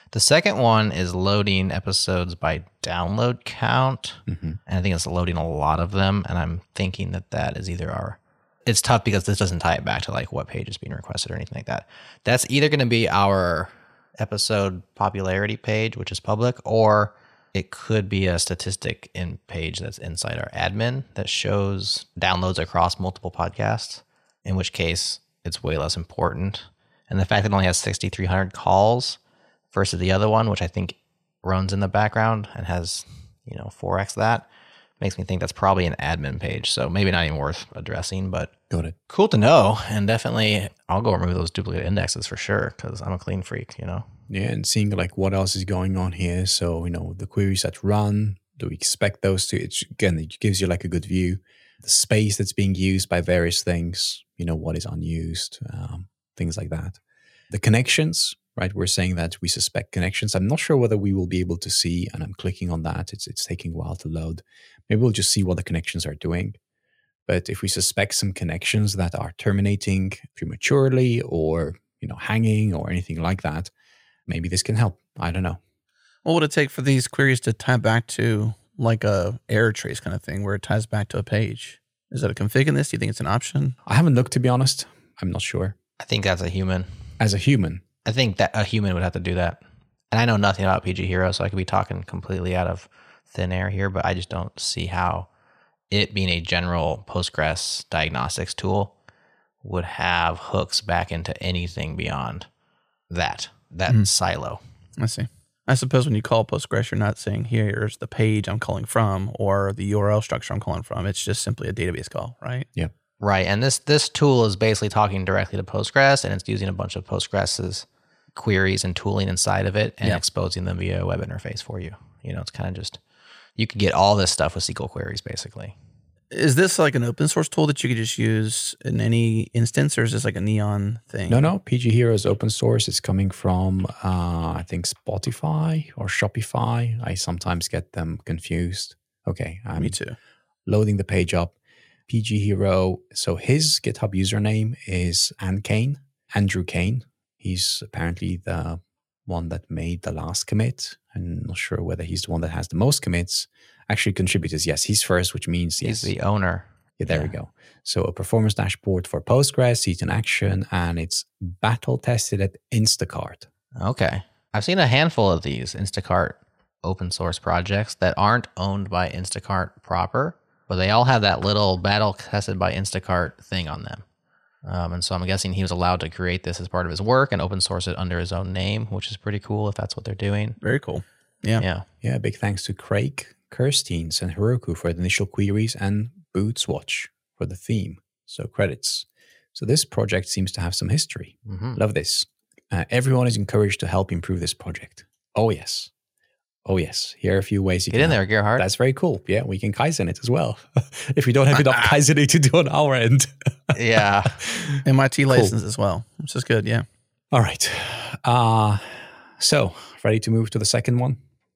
The second one is loading episodes by download count. Mm-hmm. And I think it's loading a lot of them. And I'm thinking that that is either our... It's tough because this doesn't tie it back to like what page is being requested or anything like that. That's either going to be our episode popularity page, which is public, or it could be a statistic in page that's inside our admin that shows downloads across multiple podcasts, in which case it's way less important. And the fact that it only has sixty-three hundred calls versus the other one, which I think runs in the background and has, you know, four x that, makes me think that's probably an admin page. So maybe not even worth addressing, but Got it. cool to know. And definitely I'll go remove those duplicate indexes for sure, because I'm a clean freak, you know? Yeah, and seeing like what else is going on here. So, you know, the queries that run, do we expect those to, it's, again, it gives you like a good view. The space that's being used by various things, you know, what is unused, um, things like that. The connections, right? We're saying that we suspect connections. I'm not sure whether we will be able to see, and I'm clicking on that. It's it's taking a while to load. Maybe we'll just see what the connections are doing. But if we suspect some connections that are terminating prematurely or, you know, hanging or anything like that, maybe this can help. I don't know. What would it take for these queries to tie back to like a error trace kind of thing where it ties back to a page? Is that a config in this? Do you think it's an option? I haven't looked, to be honest. I'm not sure. I think that's a human. As a human, I think that a human would have to do that. And I know nothing about P G Hero, so I could be talking completely out of thin air here, but I just don't see how it being a general Postgres diagnostics tool would have hooks back into anything beyond that, that Mhm. silo. I see. I suppose when you call Postgres, you're not saying here's the page I'm calling from or the U R L structure I'm calling from. It's just simply a database call, right? yeah. Right. And this this tool is basically talking directly to Postgres, and it's using a bunch of Postgres's queries and tooling inside of it and Yeah. exposing them via a web interface for you. You know, it's kind of just, you could get all this stuff with S Q L queries, basically. Is this like an open source tool that you could just use in any instance, or is this like a Neon thing? No, no. P G Hero is open source. It's coming from, uh, I think, Spotify or Shopify. I sometimes get them confused. Okay. I'm Me too. loading the page up. P G Hero. So his GitHub username is Ann Kane, Andrew Kane. He's apparently the one that made the last commit. I'm not sure whether he's the one that has the most commits. Actually, contributors, yes, he's first, which means He's yes. the owner. Yeah, there yeah. we go. So a performance dashboard for Postgres, it's in action, and it's battle tested at Instacart. Okay. I've seen a handful of these Instacart open source projects that aren't owned by Instacart proper, but they all have that little battle tested by Instacart thing on them. Um, and so I'm guessing he was allowed to create this as part of his work and open source it under his own name, which is pretty cool if that's what they're doing. Very cool. Yeah. Yeah. Yeah, big thanks to Craig Kirsteins and Heroku for the initial queries and Bootswatch for the theme. So credits. So this project seems to have some history. Mm-hmm. Love this. Uh, everyone is encouraged to help improve this project. Oh, yes. Oh, yes. Here are a few ways you Get can in there, help. Gerhard. That's very cool. Yeah, we can Kaizen it as well. If we don't have enough Kaizening to do on our end. Yeah. M I T Cool. license as well, which is good. Yeah. All right. Uh, so, ready to move to the second one?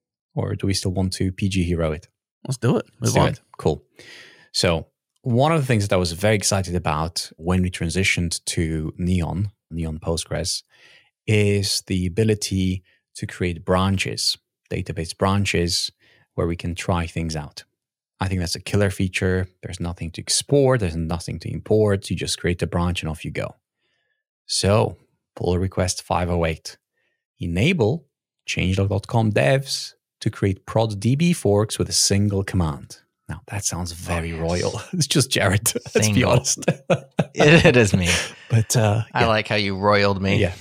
Or do we still want to P G Hero it? Let's do it. Let's Move do on. it. Cool. So, one of the things that I was very excited about when we transitioned to Neon, Neon Postgres, is the ability to create branches, database branches, where we can try things out. I think that's a killer feature. There's nothing to export. There's nothing to import. You just create the branch and off you go. So, pull request five oh eight. Enable changelog dot com devs to create prod D B forks with a single command. Now, that sounds very yes. royal. It's just Jared, let's be Single. honest. it, it is me. But uh, I yeah. like how you royaled me. Yeah.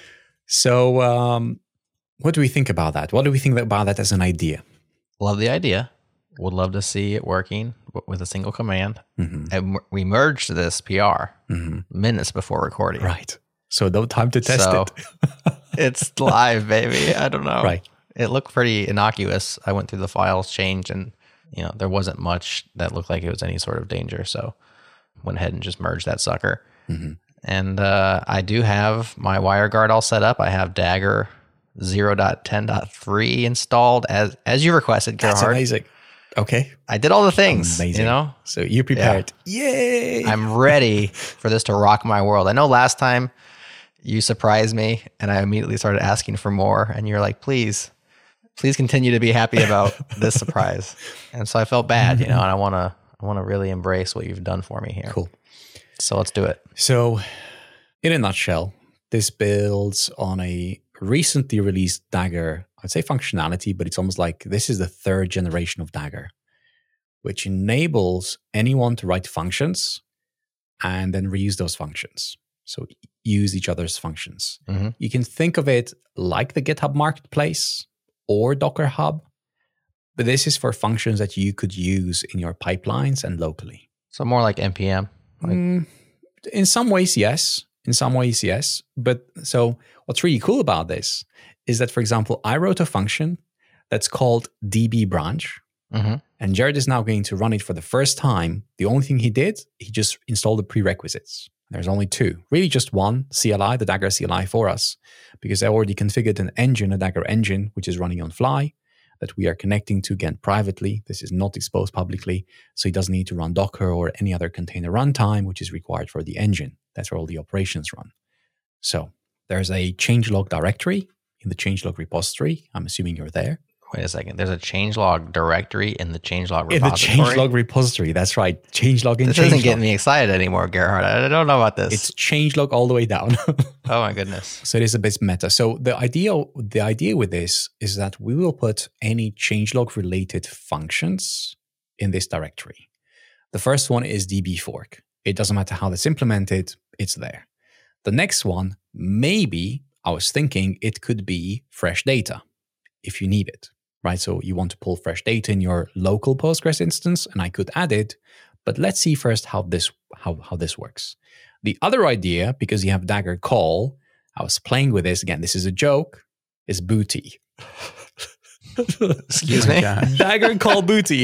So, um, what do we think about that? What do we think about that as an idea? Love the idea. Would love to see it working w- with a single command. Mm-hmm. And w- we merged this P R Mm-hmm. minutes before recording. Right. So, no time to test So, it. It's live, baby. I don't know. Right. It looked pretty innocuous. I went through the files, changed, and you know there wasn't much that looked like it was any sort of danger. So went ahead and just merged that sucker. Mm-hmm. And uh, I do have my WireGuard all set up. I have Dagger zero point ten point three installed as as you requested, That's Gerhard. amazing. Okay. I did all the things. Amazing. You know, So, you prepared. Yay. I'm ready for this to rock my world. I know last time you surprised me, and I immediately started asking for more. And you're like, please, please continue to be happy about this surprise. And so I felt bad, you know, and I want to, I want to really embrace what you've done for me here. Cool. So let's do it. So, in a nutshell, this builds on a recently released Dagger, I'd say functionality, but it's almost like this is the third generation of Dagger, which enables anyone to write functions and then reuse those functions. So use each other's functions. Mm-hmm. You can think of it like the GitHub Marketplace or Docker Hub, but this is for functions that you could use in your pipelines and locally. So more like N P M. Like- mm, in some ways, yes. In some ways, yes. But so what's really cool about this is that, for example, I wrote a function that's called D B branch. Mm-hmm. And Jared is now going to run it for the first time. The only thing he did, he just installed the prerequisites. There's only two, really just one C L I, the Dagger C L I for us, because I already configured an engine, a Dagger engine, which is running on Fly, that we are connecting to again privately. This is not exposed publicly, so he doesn't need to run Docker or any other container runtime, which is required for the engine. That's where all the operations run. So there's a changelog directory in the changelog repository. I'm assuming you're there. Wait a second. There's a changelog directory in the changelog repository. In the changelog repository, that's right. Changelog and This changelog. isn't getting me excited anymore, Gerhard. I don't know about this. It's changelog all the way down. Oh my goodness. So it is a bit meta. So the idea, the idea with this is that we will put any changelog related functions in this directory. The first one is D B fork. It doesn't matter how that's implemented, it's there. The next one, maybe I was thinking it could be fresh data if you need it. Right, so you want to pull fresh data in your local Postgres instance, and I could add it, but let's see first how this how, how this works. The other idea, because you have Dagger call, I was playing with this, again, this is a joke, is booty. Excuse me? Dagger call booty.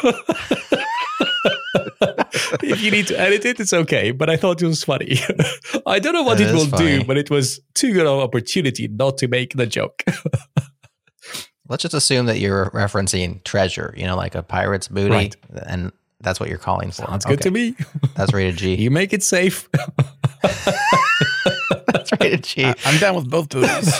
If you need to edit it, it's okay, but I thought it was funny. I don't know what That it will is funny. do, but it was too good of an opportunity not to make the joke. Let's just assume that you're referencing treasure, you know, like a pirate's booty, Right. and that's what you're calling for. Sounds good Okay. to me. That's rated G. You make it safe. That's rated G. I- I'm down with both booties.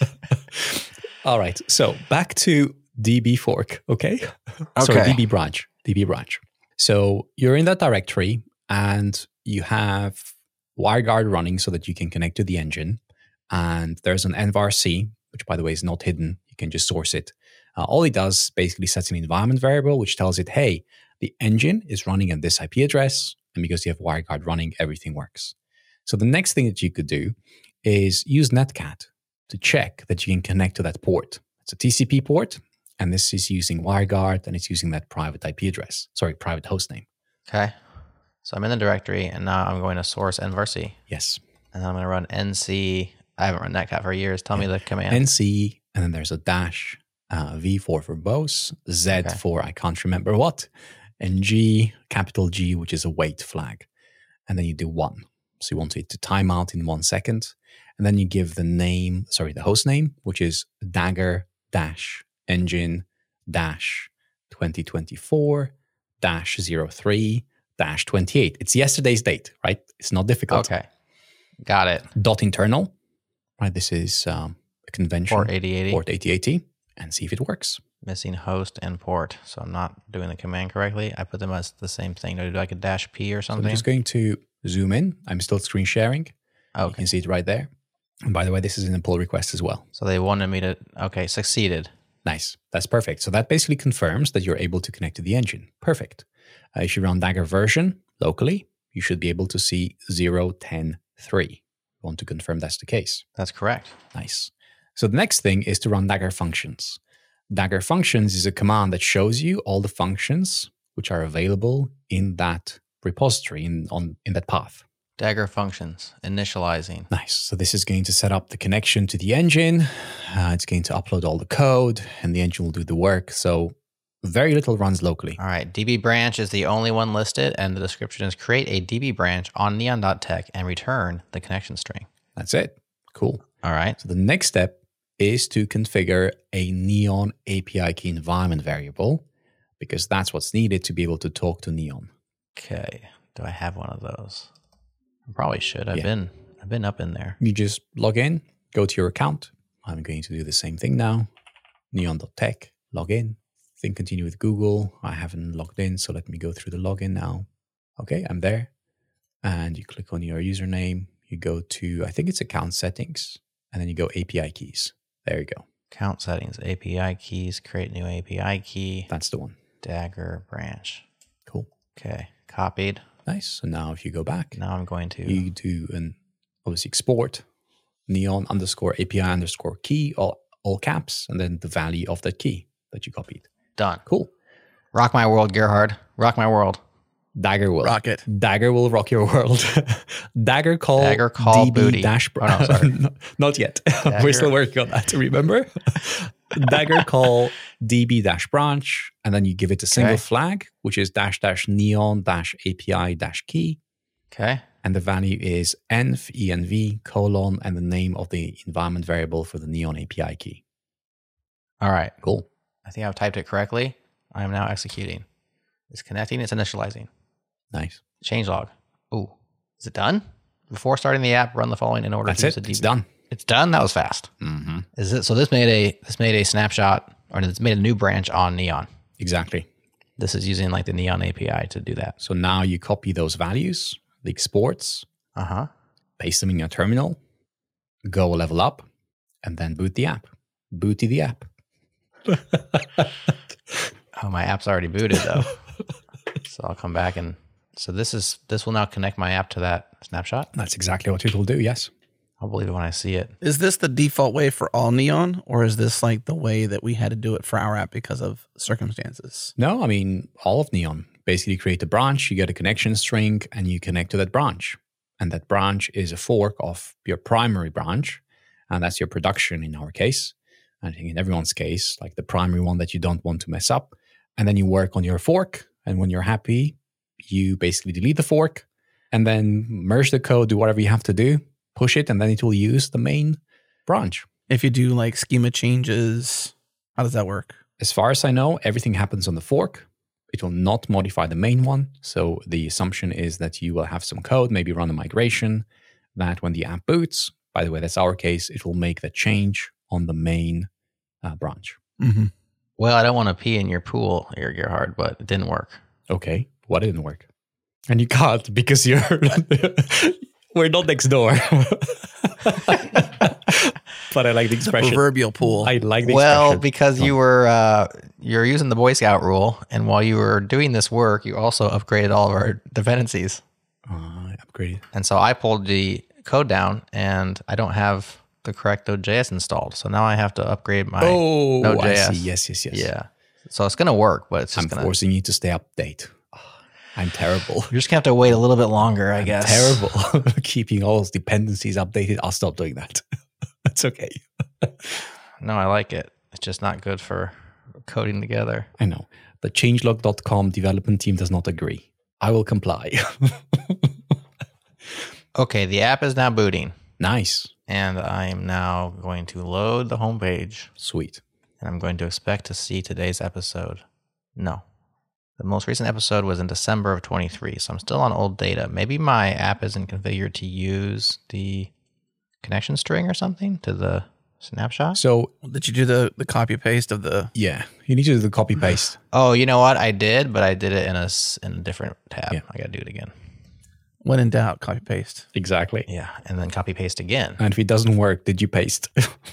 All right. So back to D B fork. Okay. Sorry, Okay. D B branch. D B branch. So you're in that directory and you have WireGuard running so that you can connect to the engine. And there's an nvarc, which by the way is not hidden. You can just source it. Uh, all it does basically sets an environment variable, which tells it, hey, the engine is running at this I P address. And because you have WireGuard running, everything works. So the next thing that you could do is use Netcat to check that you can connect to that port. It's a T C P port, and this is using WireGuard, and it's using that private I P address. Sorry, private host name. Okay. So I'm in the directory, and now I'm going to source nvarc, Yes. and then I'm going to run nc. I haven't run netcat for years. Tell me the command. N C, and then there's a dash, uh, V for verbose, Z Okay. for I can't remember what, and G, capital G, which is a wait flag. And then you do one. So you want it to time out in one second. And then you give the name, sorry, the host name, which is dagger dash engine dash twenty twenty-four dash zero three dash twenty-eight. It's yesterday's date, right? It's not difficult. Okay. Got it. Dot internal, right? This is um, a convention. Port eighty eighty. Port eighty eighty, and see if it works. Missing host and port. So I'm not doing the command correctly. I put them as the same thing. Do I do like a dash P or So I'm something? just going to zoom in. I'm still screen sharing. You okay. can see it right there. And by the way, this is in a pull request as well. So they wanted me to, okay, succeeded. Nice. That's perfect. So that basically confirms that you're able to connect to the engine. Perfect. Uh, if you run Dagger version locally, you should be able to see zero ten three. Want to confirm that's the case. That's correct. Nice. So the next thing is to run Dagger functions. Dagger functions is a command that shows you all the functions which are available in that repository, in, on, in that path. Dagger functions, initializing. Nice. So this is going to set up the connection to the engine. Uh, it's going to upload all the code, and the engine will do the work. So very little runs locally. All right. D B branch is the only one listed, and the description is create a D B branch on neon dot tech and return the connection string. That's it. Cool. All right. So the next step is to configure a Neon A P I key environment variable, because that's what's needed to be able to talk to Neon. Okay. Do I have one of those? I probably should. I've Yeah. been I've been up in there. You just log in, go to your account. I'm going to do the same thing now. Neon dot tech, log in. Then continue with Google. I haven't logged in, so let me go through the login now. Okay, I'm there. And you click on your username. You go to, I think it's account settings. And then you go A P I keys. There you go. Account settings, A P I keys, create new A P I key. That's the one. Dagger branch. Cool. Okay, copied. Nice. So now if you go back, Now I'm going to... you do an obviously export neon underscore A P I underscore key, all, all caps, and then the value of that key that you copied. Done. Cool. Rock my world, Gerhard. Rock my world. Dagger will. Rock it. Dagger will rock your world. Dagger call, Dagger call D B booty. dash. Oh, no, sorry. No, not yet. Dagger. We're still working on that. Remember? Dagger call D B dash branch, and then you give it a single Okay. flag, which is dash dash neon dash A P I dash key. Okay. And the value is env, env, colon, and the name of the environment variable for the neon A P I key. All right. Cool. I think I've typed it correctly. I am now executing. It's connecting. It's initializing. Nice. Changelog. Ooh. Is it done? Before starting the app, run the following in order That's to it. use a It's D B. done. It's done? That was fast. Mm-hmm. Is it? So this made a this made a snapshot, or it's made a new branch on Neon. Exactly. This is using like the Neon A P I to do that. So now you copy those values, the exports, Uh huh. paste them in your terminal, go level up, and then boot the app. Booty the app. Oh, my app's already booted though. So I'll come back and so this is this will now connect my app to that snapshot. That's exactly what it will do, yes. I'll believe it when I see it. Is this the default way for all Neon, or is this like the way that we had to do it for our app because of circumstances? No, I mean, all of Neon. Basically create a branch, you get a connection string, and you connect to that branch. And that branch is a fork of your primary branch, and that's your production in our case. I think in everyone's case, like the primary one that you don't want to mess up. And then you work on your fork, and when you're happy, you basically delete the fork, and then merge the code, do whatever you have to do, push it, and then it will use the main branch. If you do like schema changes, how does that work? As far as I know, everything happens on the fork. It will not modify the main one. So the assumption is that you will have some code, maybe run a migration, that when the app boots, by the way, that's our case, it will make the change on the main uh, branch. Mm-hmm. Well, I don't want to pee in your pool here, Gerhard, but it didn't work. Okay, what didn't work? And you can't because you're we're not next door. But I like the expression. Proverbial pool. I like the Well, expression. because you were uh, you're using the Boy Scout rule, and while you were doing this work, you also upgraded all of our dependencies. Uh, I upgraded. And so I pulled the code down, and I don't have the correct Node.js installed. So now I have to upgrade my Oh, I Node.js. see. Yes, yes, yes. Yeah. So it's going to work, but it's just I'm going to... forcing you to stay update. Oh, I'm terrible. You're just going to have to wait a little bit longer, I guess. Terrible. Keeping all those dependencies updated. I'll stop doing that. That's okay. No, I like it. It's just not good for coding together. I know. The changelog dot com development team does not agree. I will comply. Okay, the app is now booting, Nice. and I'm now going to load the homepage, Sweet. and I'm going to expect to see today's episode. No. The most recent episode was in December of twenty-three, so I'm still on old data. Maybe my app isn't configured to use the connection string or something to the snapshot. So, Did you do the, the copy paste of the? yeah, you need to do the copy paste. Oh, you know what? I did, but I did it in a, s- in a different tab. Yeah. I got to do it again. When in doubt, copy paste. Exactly. Yeah, and then copy paste again. And if it doesn't work, did you paste?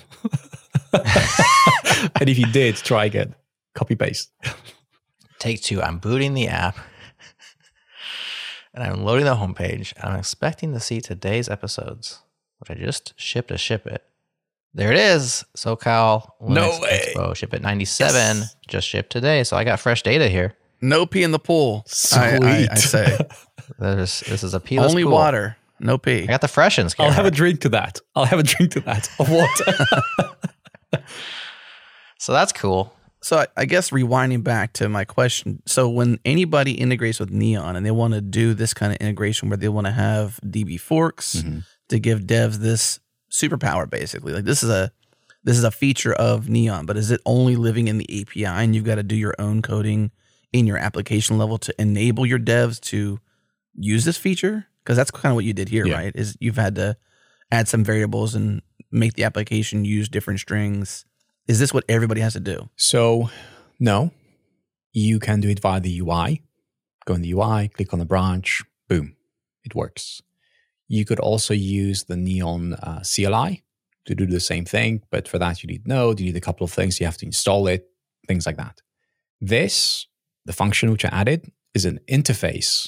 And if you did, try again. Copy paste. Take two. I'm booting the app, and I'm loading the homepage, and I'm expecting to see today's episodes, which I just shipped a ship it. There it is. SoCal Linux No way. Expo ship it ninety-seven. Yes. Just shipped today, so I got fresh data here. No pee in the pool. I, I, I Sweet. say There's, this is a peeless only pool. water, no I pee. got the freshens. I'll have a Gerhard. drink to that. I'll have a drink to that of water. So that's cool. So I, I guess rewinding back to my question. So when anybody integrates with Neon and they want to do this kind of integration where they want to have D B forks Mm-hmm. to give devs this superpower, basically, like this is a this is a feature of Neon, but is it only living in the A P I and you've got to do your own coding in your application level to enable your devs to use this feature? Because that's kind of what you did here, Yeah. right? Is you've had to add some variables and make the application use different strings. Is this what everybody has to do? So, no. You can do it via the U I. Go in the U I, click on the branch, boom, it works. You could also use the Neon uh, C L I to do the same thing, but for that you need Node, you need a couple of things, you have to install it, things like that. This, the function which I added, is an interface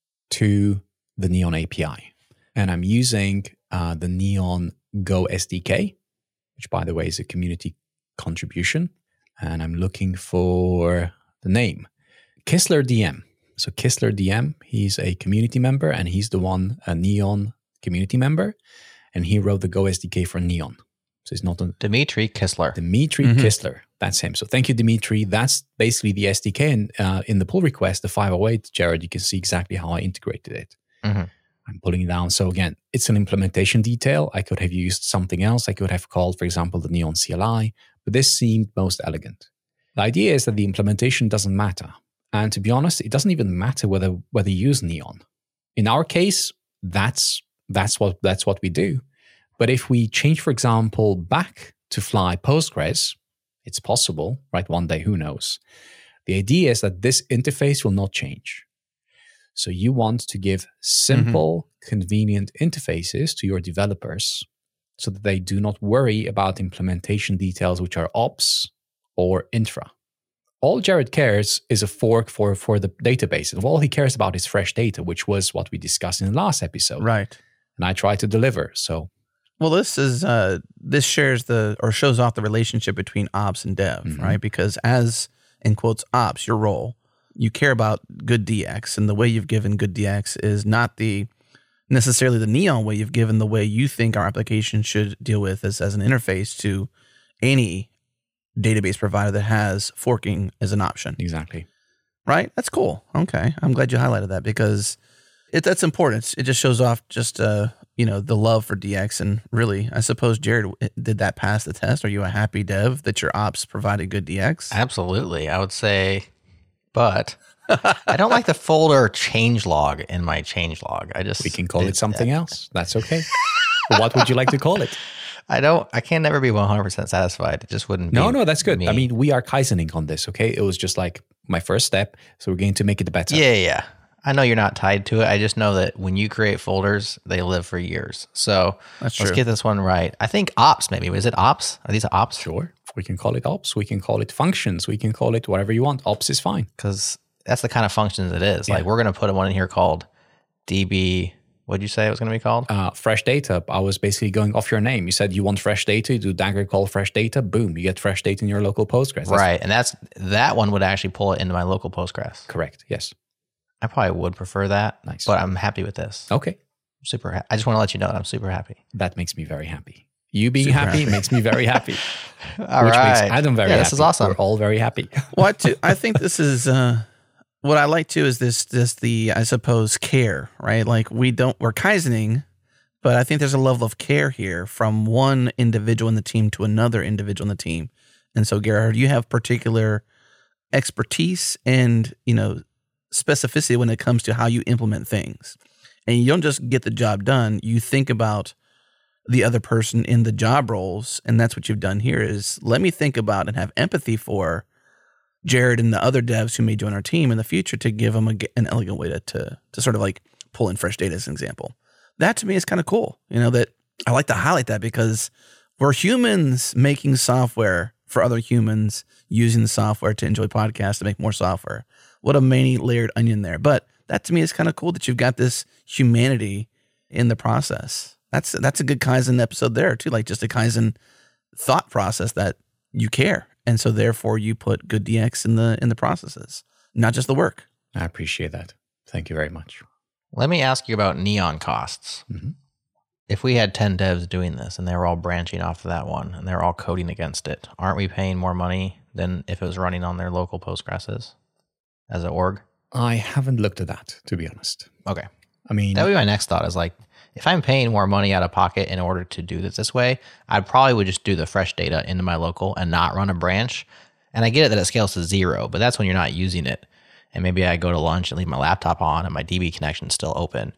to the Neon A P I. And I'm using uh, the Neon Go S D K, which by the way is a community contribution. And I'm looking for the name, Kistler D M. So Kistler D M, he's a community member and he's the one, a Neon community member. And he wrote the Go S D K for Neon. So it's not a... Dmitry Kistler. Dmitry mm-hmm. Kistler. That's him. So thank you, Dmitry. That's basically the S D K. And uh, in the pull request, the five oh eight, Jared, you can see exactly how I integrated it. Mm-hmm. I'm pulling it down. So again, it's an implementation detail. I could have used something else. I could have called, for example, the Neon C L I, but this seemed most elegant. The idea is that the implementation doesn't matter. And to be honest, it doesn't even matter whether whether you use Neon. In our case, that's that's what that's what we do. But if we change, for example, back to Fly Postgres, it's possible, right? One day, who knows? The idea is that this interface will not change. So you want to give simple, mm-hmm. convenient interfaces to your developers so that they do not worry about implementation details, which are ops or infra. All Jared cares is a fork for, for the database. And all he cares about is fresh data, which was what we discussed in the last episode. Right. And I try to deliver. So, well, this is uh, this shares the or shows off the relationship between ops and dev, mm-hmm. right? Because as in quotes ops, your role, you care about good D X, and the way you've given good D X is not the necessarily the Neon way. You've given the way you think our application should deal with as as an interface to any database provider that has forking as an option. Exactly. Right? That's cool. Okay. I'm glad you highlighted that because it that's important. It just shows off just, uh, you know, the love for D X. And really, I suppose, Jared, did that pass the test? Are you a happy dev that your ops provided good D X? Absolutely. I would say, but I don't like the folder changelog in my changelog. I just... We can call it, it something uh, else. That's okay. What would you like to call it? I don't, I can never be one hundred percent satisfied. It just wouldn't be. No, no, that's good. Me. I mean, we are Kaizening on this, okay? It was just like my first step. So we're going to make it better. Yeah, yeah. I know you're not tied to it. I just know that when you create folders, they live for years. So that's let's true. get this one right. I think ops maybe. Is it ops? Are these ops? Sure. We can call it ops. We can call it functions. We can call it whatever you want. Ops is fine. Because that's the kind of functions it is. Yeah. Like we're going to put one in here called D B... What'd you say it was going to be called? Uh, fresh data. I was basically going off your name. You said you want fresh data. You do Dagger call fresh data. Boom. You get fresh data in your local Postgres. That's right. And that's that one would actually pull it into my local Postgres. Correct. Yes. I probably would prefer that. Nice. But I'm happy with this. Okay. I'm super ha- I just want to let you know that I'm super happy. That makes me very happy. You being super happy, happy makes me very happy. All which right. makes Adam very yeah, happy. This is awesome. We're all very happy. What to, I think this is... Uh, What I like too is this, this the I suppose care, right? Like we don't we're Kaizening, but I think there's a level of care here from one individual in the team to another individual in the team. And so, Gerhard, you have particular expertise and you know specificity when it comes to how you implement things, and you don't just get the job done. You think about the other person in the job roles, and that's what you've done here. Is let me think about and have empathy for Jared and the other devs who may join our team in the future to give them a, an elegant way to, to to sort of like pull in fresh data as an example. That to me is kind of cool. You know, that I like to highlight that because we're humans making software for other humans using the software to enjoy podcasts to make more software. What a many layered onion there. But that to me is kind of cool that you've got this humanity in the process. That's that's a good Kaizen episode there too, like just a Kaizen thought process that you care. And so therefore you put good D X in the in the processes, not just the work. I appreciate that. Thank you very much. Let me ask you about Neon costs. Mm-hmm. If we had ten devs doing this and they were all branching off of that one and they're all coding against it, aren't we paying more money than if it was running on their local Postgres as an org? I haven't looked at that, to be honest. Okay. I mean, that would be my next thought is like, if I'm paying more money out of pocket in order to do this this way, I probably would just do the fresh data into my local and not run a branch. And I get it that it scales to zero, but that's when you're not using it. And maybe I go to lunch and leave my laptop on and my D B connection is still open.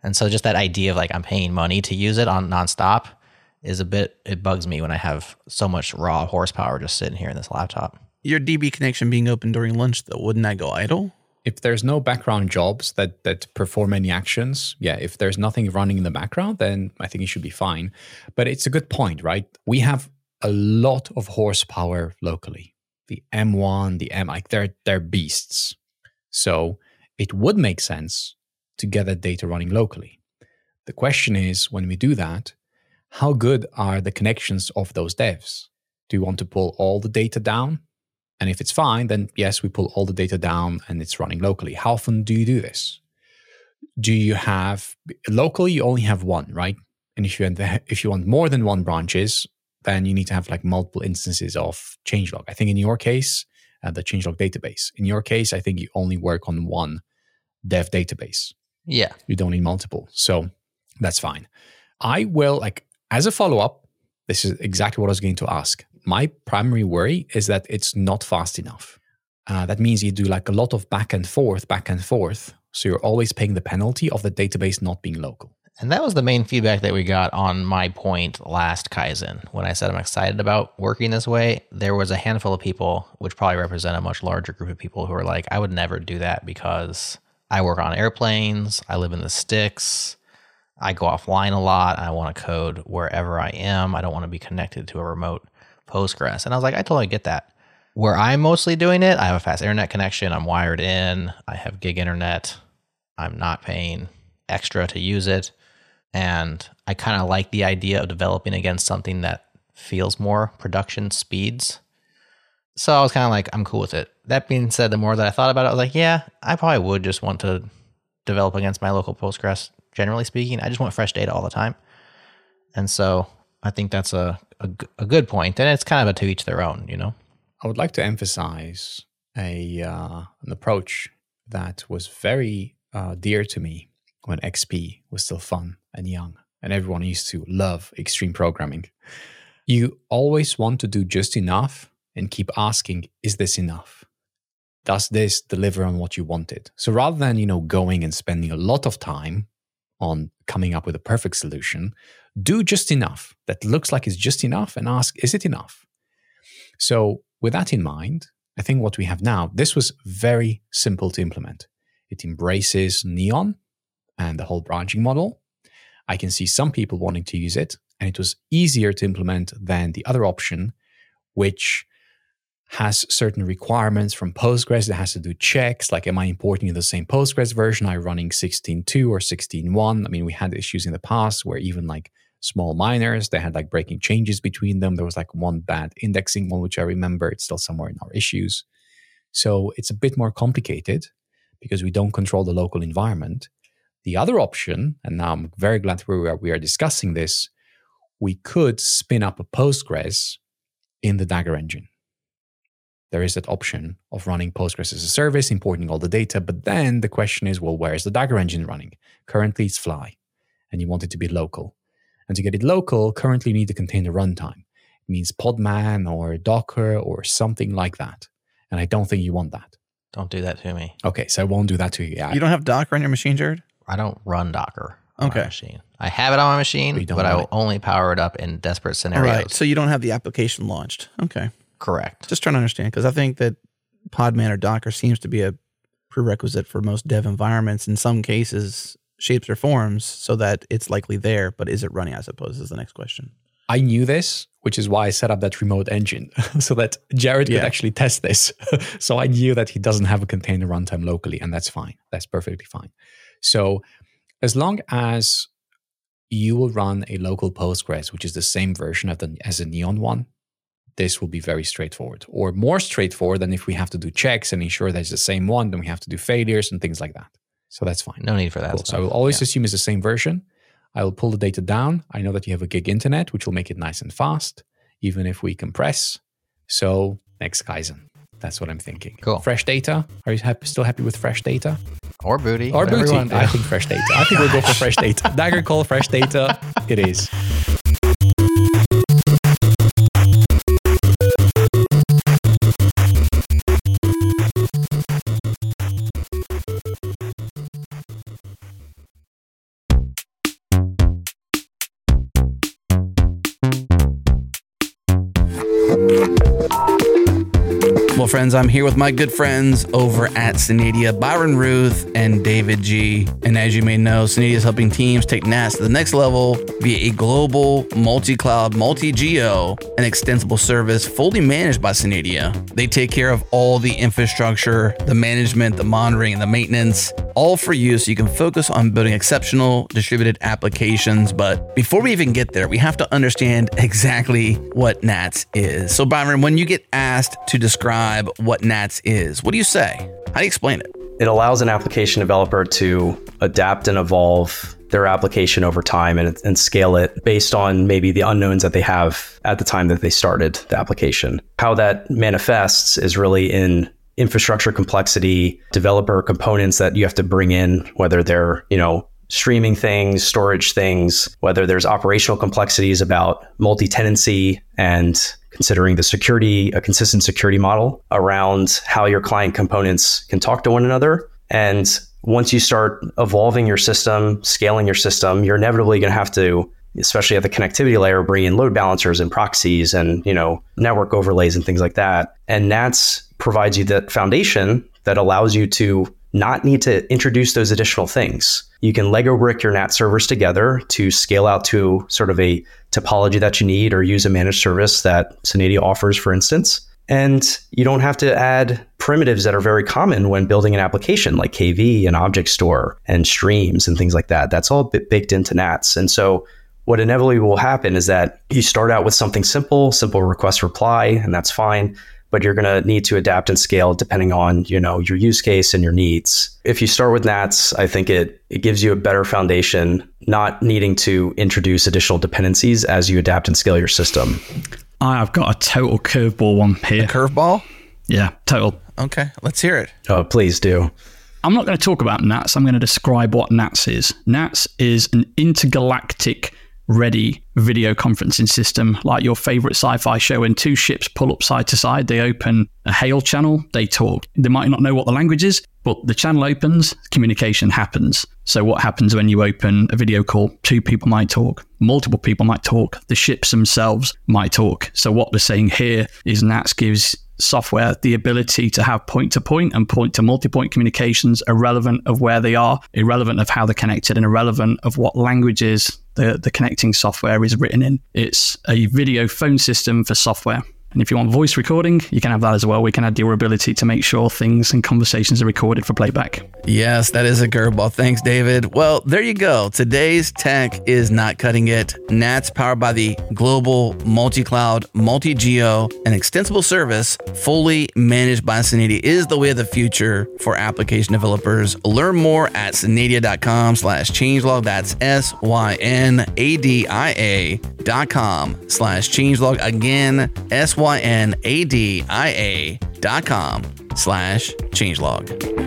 And so just that idea of like I'm paying money to use it on nonstop is a bit, it bugs me when I have so much raw horsepower just sitting here in this laptop. Your D B connection being open during lunch, though, wouldn't that go idle? If there's no background jobs that that perform any actions, yeah, if there's nothing running in the background, then I think it should be fine. But it's a good point, right? We have a lot of horsepower locally. The M one, the M, like they're they're beasts. So it would make sense to get that data running locally. The question is, when we do that, how good are the connections of those devs? Do you want to pull all the data down? And if it's fine, then yes, we pull all the data down and it's running locally. How often do you do this? Do you have, locally you only have one, right? And if you if you want more than one branches, then you need to have like multiple instances of changelog. I think in your case, uh, the changelog database. In your case, I think you only work on one dev database. Yeah. You don't need multiple. So that's fine. I will, like, as a follow-up, this is exactly what I was going to ask. My primary worry is that it's not fast enough. Uh, that means you do like a lot of back and forth, back and forth. So you're always paying the penalty of the database not being local. And that was the main feedback that we got on my point last Kaizen. When I said I'm excited about working this way, there was a handful of people, which probably represent a much larger group of people, who are like, I would never do that because I work on airplanes, I live in the sticks, I go offline a lot, I want to code wherever I am. I don't want to be connected to a remote Postgres. And I was like, I totally get that. Where I'm mostly doing it, I have a fast internet connection, I'm wired in, I have gig internet, I'm not paying extra to use it. And I kind of like the idea of developing against something that feels more production speeds. So I was kind of like, I'm cool with it. That being said, the more that I thought about it, I was like, yeah, I probably would just want to develop against my local Postgres. Generally speaking, I just want fresh data all the time. And so I think that's a, a, a good point. And it's kind of a to each their own, you know? I would like to emphasize a uh, an approach that was very uh, dear to me when X P was still fun and young and everyone used to love extreme programming. You always want to do just enough and keep asking, is this enough? Does this deliver on what you wanted? So rather than, you know, going and spending a lot of time on coming up with a perfect solution, do just enough that looks like it's just enough and ask, is it enough? So with that in mind, I think what we have now, this was very simple to implement. It embraces Neon and the whole branching model. I can see some people wanting to use it, and it was easier to implement than the other option, which has certain requirements from Postgres that has to do checks, like am I importing in the same Postgres version? Are you running sixteen point two or sixteen point one? I mean, we had issues in the past where even like small miners, they had like breaking changes between them. There was like one bad indexing one, which I remember. It's still somewhere in our issues. So it's a bit more complicated because we don't control the local environment. The other option, and now I'm very glad we are, we are discussing this, we could spin up a Postgres in the Dagger engine. There is that option of running Postgres as a service, importing all the data, but then the question is, well, where is the Dagger engine running? Currently it's Fly, and you want it to be local. And to get it local, currently you need a container runtime. It means Podman or Docker or something like that. And I don't think you want that. Don't do that to me. Okay, so I won't do that to you. Yeah. You don't have Docker on your machine, Jared? I don't run Docker on Okay. my machine. I have it on my machine, But you don't but I run will it. only power it up in desperate All scenarios. right. So you don't have the application launched. Okay. Correct. Just trying to understand, because I think that Podman or Docker seems to be a prerequisite for most dev environments. In some cases, shapes or forms so that it's likely there, but is it running, I suppose, is the next question. I knew this, which is why I set up that remote engine so that Jared could Yeah. actually test this. So I knew that he doesn't have a container runtime locally, and that's fine. That's perfectly fine. So as long as you will run a local Postgres, which is the same version of the, as a Neon one, this will be very straightforward, or more straightforward than if we have to do checks and ensure that it's the same one, then we have to do failures and things like that. So that's fine. No need for that. Cool. So stuff. I will always Yeah. assume it's the same version. I will pull the data down. I know that you have a gig internet, which will make it nice and fast, even if we compress. So next Kaizen. That's what I'm thinking. Cool. Fresh data. Are you happy, still happy with fresh data? Or booty. Or whatever you booty? want to do. I think fresh data. I think we'll go for fresh data. Dagger call fresh data. It is. friends, I'm here with my good friends over at Synadia, Byron Ruth and David G. And as you may know, Synadia is helping teams take N A S to the next level via a global, multi-cloud, multi-geo, and extensible service fully managed by Synadia. They take care of all the infrastructure, the management, the monitoring, and the maintenance, all for you so you can focus on building exceptional distributed applications. But before we even get there, we have to understand exactly what N A T S is. So Byron, when you get asked to describe what N A T S is, what do you say? How do you explain it? It allows an application developer to adapt and evolve their application over time and, and scale it based on maybe the unknowns that they have at the time that they started the application. How that manifests is really in infrastructure complexity, developer components that you have to bring in, whether they're, you know, streaming things, storage things, whether there's operational complexities about multi-tenancy and considering the security, a consistent security model around how your client components can talk to one another. And once you start evolving your system, scaling your system, you're inevitably going to have to, especially at the connectivity layer, bring in load balancers and proxies and, you know, network overlays and things like that. And N A T S provides you that foundation that allows you to not need to introduce those additional things. You can Lego brick your N A T S servers together to scale out to sort of a topology that you need or use a managed service that Synadia offers, for instance. And you don't have to add primitives that are very common when building an application like K V and object store and streams and things like that. That's all baked into N A T S. And so what inevitably will happen is that you start out with something simple, simple request reply, and that's fine. But you're going to need to adapt and scale depending on, you know, your use case and your needs. If you start with N A T S, I think it it gives you a better foundation, not needing to introduce additional dependencies as you adapt and scale your system. I've got a total curveball one here. A curveball? Yeah, total. Okay, let's hear it. Oh, please do. I'm not going to talk about N A T S. I'm going to describe what N A T S is. N A T S is an intergalactic ready video conferencing system, like your favorite sci-fi show. When two ships pull up side to side, they open a hail channel, they talk. They might not know what the language is, but the channel opens, communication happens. So what happens when you open a video call? Two people might talk, multiple people might talk, the ships themselves might talk. So what we're saying here is N A T S gives software the ability to have point-to-point and point-to-multipoint communications irrelevant of where they are, irrelevant of how they're connected, and irrelevant of what languages the, the connecting software is written in. It's a video phone system for software. And if you want voice recording, you can have that as well. We can add your ability to make sure things and conversations are recorded for playback. Yes, that is a curveball. Thanks, David. Well, there you go. Today's tech is not cutting it. N A T S, powered by the global, multi-cloud, multi-geo, and extensible service, fully managed by Synadia, is the way of the future for application developers. Learn more at synadia.com slash changelog. That's S-Y-N-A-D-I-A dot com slash changelog. Again, S Y N A D I A dot com slash changelog.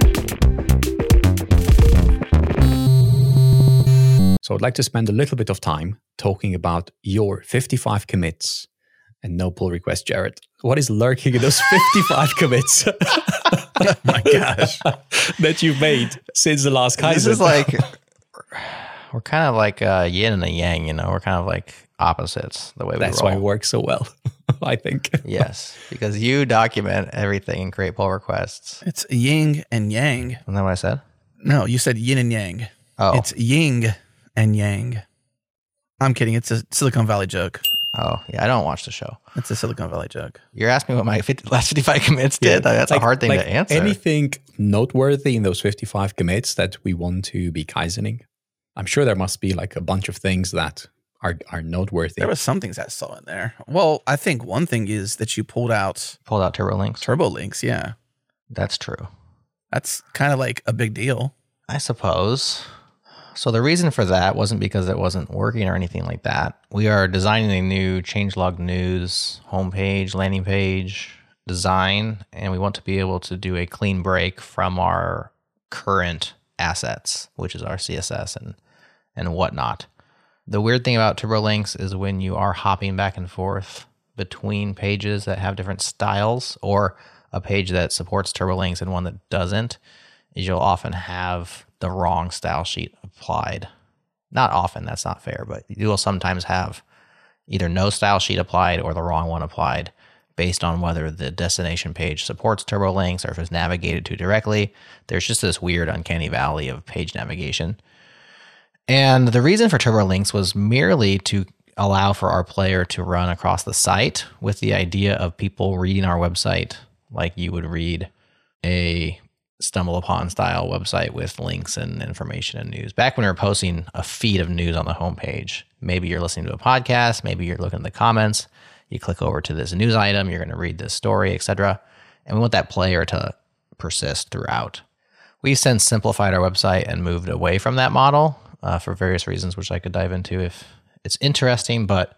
So I'd like to spend a little bit of time talking about your fifty-five commits and no pull request, Jared. What is lurking in those fifty-five commits? Oh my gosh. That you've made since the last Kaizen? This is like, we're kind of like a yin and a yang, you know, we're kind of like opposites the way we That's roll. why it works so well, I think. Yes, because you document everything and create pull requests. It's yin and yang. Isn't that what I said? No, you said yin and yang. Oh. It's yin and yang. I'm kidding. It's a Silicon Valley joke. Oh, yeah, I don't watch the show. It's a Silicon Valley joke. You're asking me what my fifty, last fifty-five commits did? Yeah, That's like- a hard thing like to answer. Anything noteworthy in those fifty-five commits that we want to be Kaizening? I'm sure there must be like a bunch of things that are, are noteworthy. There was some things I saw in there. Well, I think one thing is that you pulled out Pulled out turbo links. turbo links. Yeah. That's true. That's kind of like a big deal. I suppose. So the reason for that wasn't because it wasn't working or anything like that. We are designing a new changelog news homepage, landing page design, and we want to be able to do a clean break from our current assets, which is our C S S and, and whatnot. The weird thing about turbo links is when you are hopping back and forth between pages that have different styles, or a page that supports turbo links and one that doesn't, is you'll often have the wrong style sheet applied. Not often, that's not fair, but you will sometimes have either no style sheet applied or the wrong one applied based on whether the destination page supports TurboLinks or if it's navigated to directly. There's just this weird uncanny valley of page navigation. And the reason for TurboLinks was merely to allow for our player to run across the site with the idea of people reading our website like you would read a StumbleUpon style website with links and information and news. Back when we were posting a feed of news on the homepage, maybe you're listening to a podcast, maybe you're looking at the comments, you click over to this news item, you're going to read this story, et cetera. And we want that player to persist throughout. We've since simplified our website and moved away from that model uh, for various reasons, which I could dive into if it's interesting, but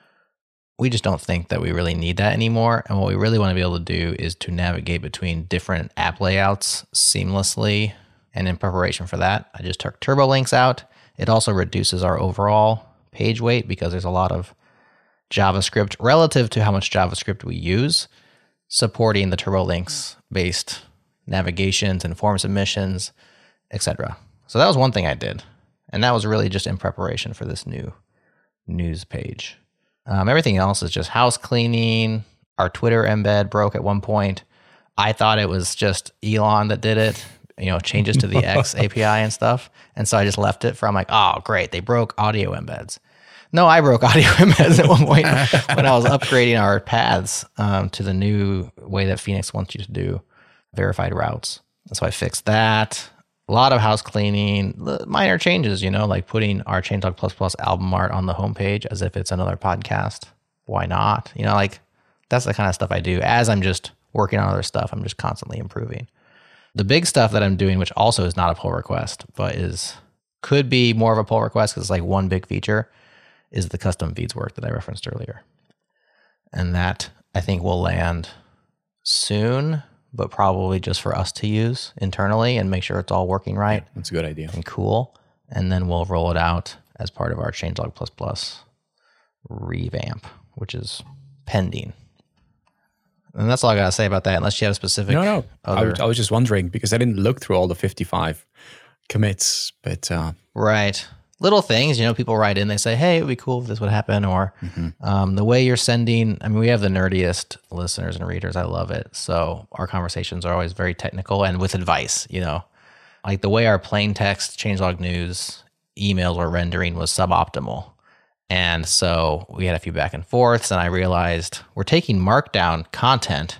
we just don't think that we really need that anymore. And what we really want to be able to do is to navigate between different app layouts seamlessly. And in preparation for that, I just took TurboLinks out. It also reduces our overall page weight because there's a lot of JavaScript relative to how much JavaScript we use, supporting the TurboLinks based navigations and form submissions, et cetera. So that was one thing I did. And that was really just in preparation for this new news page. Um, everything else is just house cleaning. Our Twitter embed broke at one point. I thought it was just Elon that did it, you know, changes to the X A P I and stuff. And so I just left it for, I'm like, oh, great, they broke audio embeds. No, I broke audio embeds at one point when I was upgrading our paths um, to the new way that Phoenix wants you to do verified routes. And so I fixed that. A lot of house cleaning, minor changes, you know, like putting our Changelog Plus Plus album art on the homepage as if it's another podcast. Why not? You know, like that's the kind of stuff I do. As I'm just working on other stuff, I'm just constantly improving. The big stuff that I'm doing, which also is not a pull request, but is could be more of a pull request because it's like one big feature, is the custom feeds work that I referenced earlier. And that I think will land soon, but probably just for us to use internally and make sure it's all working right. Yeah, that's a good idea. And cool. And then we'll roll it out as part of our Changelog Plus Plus revamp, which is pending. And that's all I got to say about that, unless you have a specific... No, no. Other... I, was, I was just wondering, because I didn't look through all the fifty-five commits, but... Uh... Right. Little things, you know, people write in, they say, hey, it would be cool if this would happen, or mm-hmm. um, the way you're sending, I mean, we have the nerdiest listeners and readers. I love it. So our conversations are always very technical and with advice, you know, like the way our plain text changelog news emails were rendering was suboptimal. And so we had a few back and forths, and I realized we're taking markdown content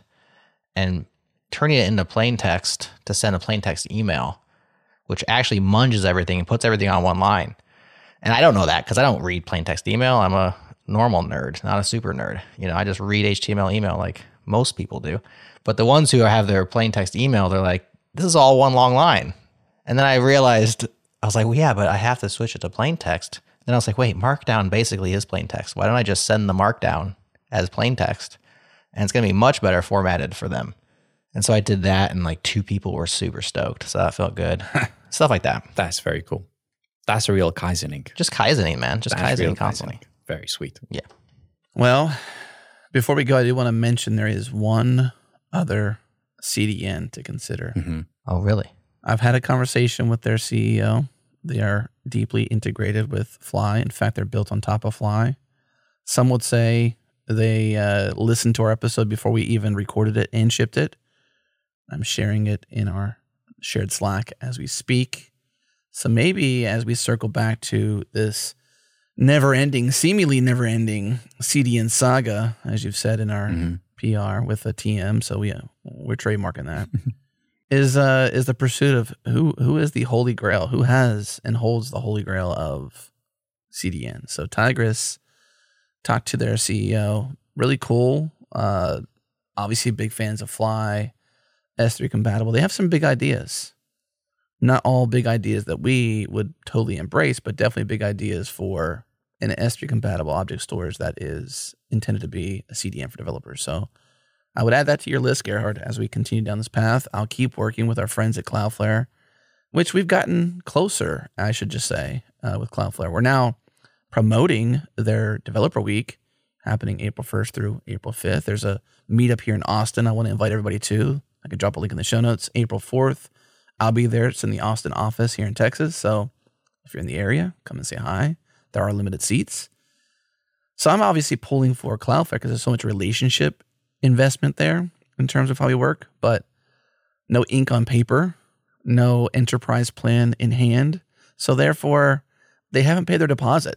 and turning it into plain text to send a plain text email, which actually munges everything and puts everything on one line. And I don't know that because I don't read plain text email. I'm a normal nerd, not a super nerd. You know, I just read H T M L email like most people do. But the ones who have their plain text email, they're like, this is all one long line. And then I realized, I was like, well, yeah, but I have to switch it to plain text. Then I was like, wait, markdown basically is plain text. Why don't I just send the markdown as plain text? And it's going to be much better formatted for them. And so I did that, and like two people were super stoked. So that felt good. Stuff like that. That's very cool. That's a real Kaizening. Just Kaizening, man. Just That's Kaizening constantly. Kaizening. Very sweet. Yeah. Well, before we go, I do want to mention there is one other C D N to consider. Mm-hmm. Oh, really? I've had a conversation with their C E O. They are deeply integrated with Fly. In fact, they're built on top of Fly. Some would say they uh, listened to our episode before we even recorded it and shipped it. I'm sharing it in our shared Slack as we speak. So maybe as we circle back to this never-ending, seemingly never-ending C D N saga, as you've said in our mm-hmm. P R with a T M, so we, uh, we're trademarking that, is uh, is the pursuit of who who is the holy grail, who has and holds the holy grail of C D N. So Tigris talked to their C E O, really cool, uh, obviously big fans of Fly, S three compatible. They have some big ideas. Not all big ideas that we would totally embrace, but definitely big ideas for an S three compatible object storage that is intended to be a C D N for developers. So I would add that to your list, Gerhard, as we continue down this path. I'll keep working with our friends at Cloudflare, which we've gotten closer, I should just say, uh, with Cloudflare. We're now promoting their developer week happening April first through April fifth. There's a meetup here in Austin I want to invite everybody to. I can drop a link in the show notes. April fourth. I'll be there. It's in the Austin office here in Texas. So if you're in the area, come and say hi. There are limited seats. So I'm obviously pulling for Cloudflare because there's so much relationship investment there in terms of how we work, but no ink on paper, no enterprise plan in hand. So therefore, they haven't paid their deposit,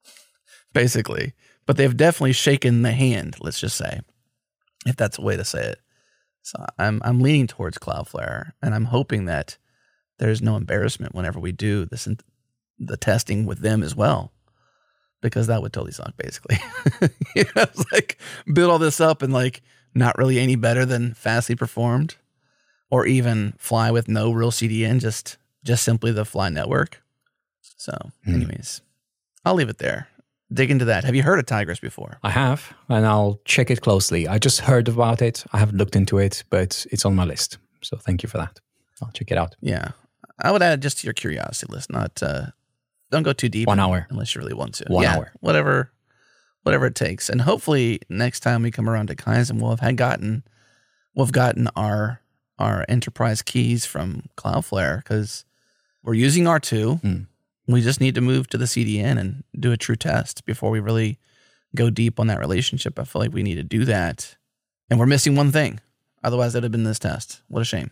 basically. But they've definitely shaken the hand, let's just say, if that's a way to say it. So I'm I'm leaning towards Cloudflare, and I'm hoping that there's no embarrassment whenever we do this the testing with them as well, because that would totally suck, basically. You know, it's like build all this up and like not really any better than Fastly performed, or even Fly with no real C D N, just just simply the Fly network. So, mm. anyways, I'll leave it there. Dig into that. Have you heard of Tigris before? I have, and I'll check it closely. I just heard about it. I haven't looked into it, but it's on my list. So thank you for that. I'll check it out. Yeah. I would add just to your curiosity list, not, uh, don't go too deep. One hour. Unless you really want to. One yeah, hour. Whatever, whatever it takes. And hopefully next time we come around to Kaizen, we'll have had gotten, we've gotten our, our enterprise keys from Cloudflare, because we're using R two. Mm. We just need to move to the C D N and do a true test before we really go deep on that relationship. I feel like we need to do that. And we're missing one thing. Otherwise, that would have been this test. What a shame.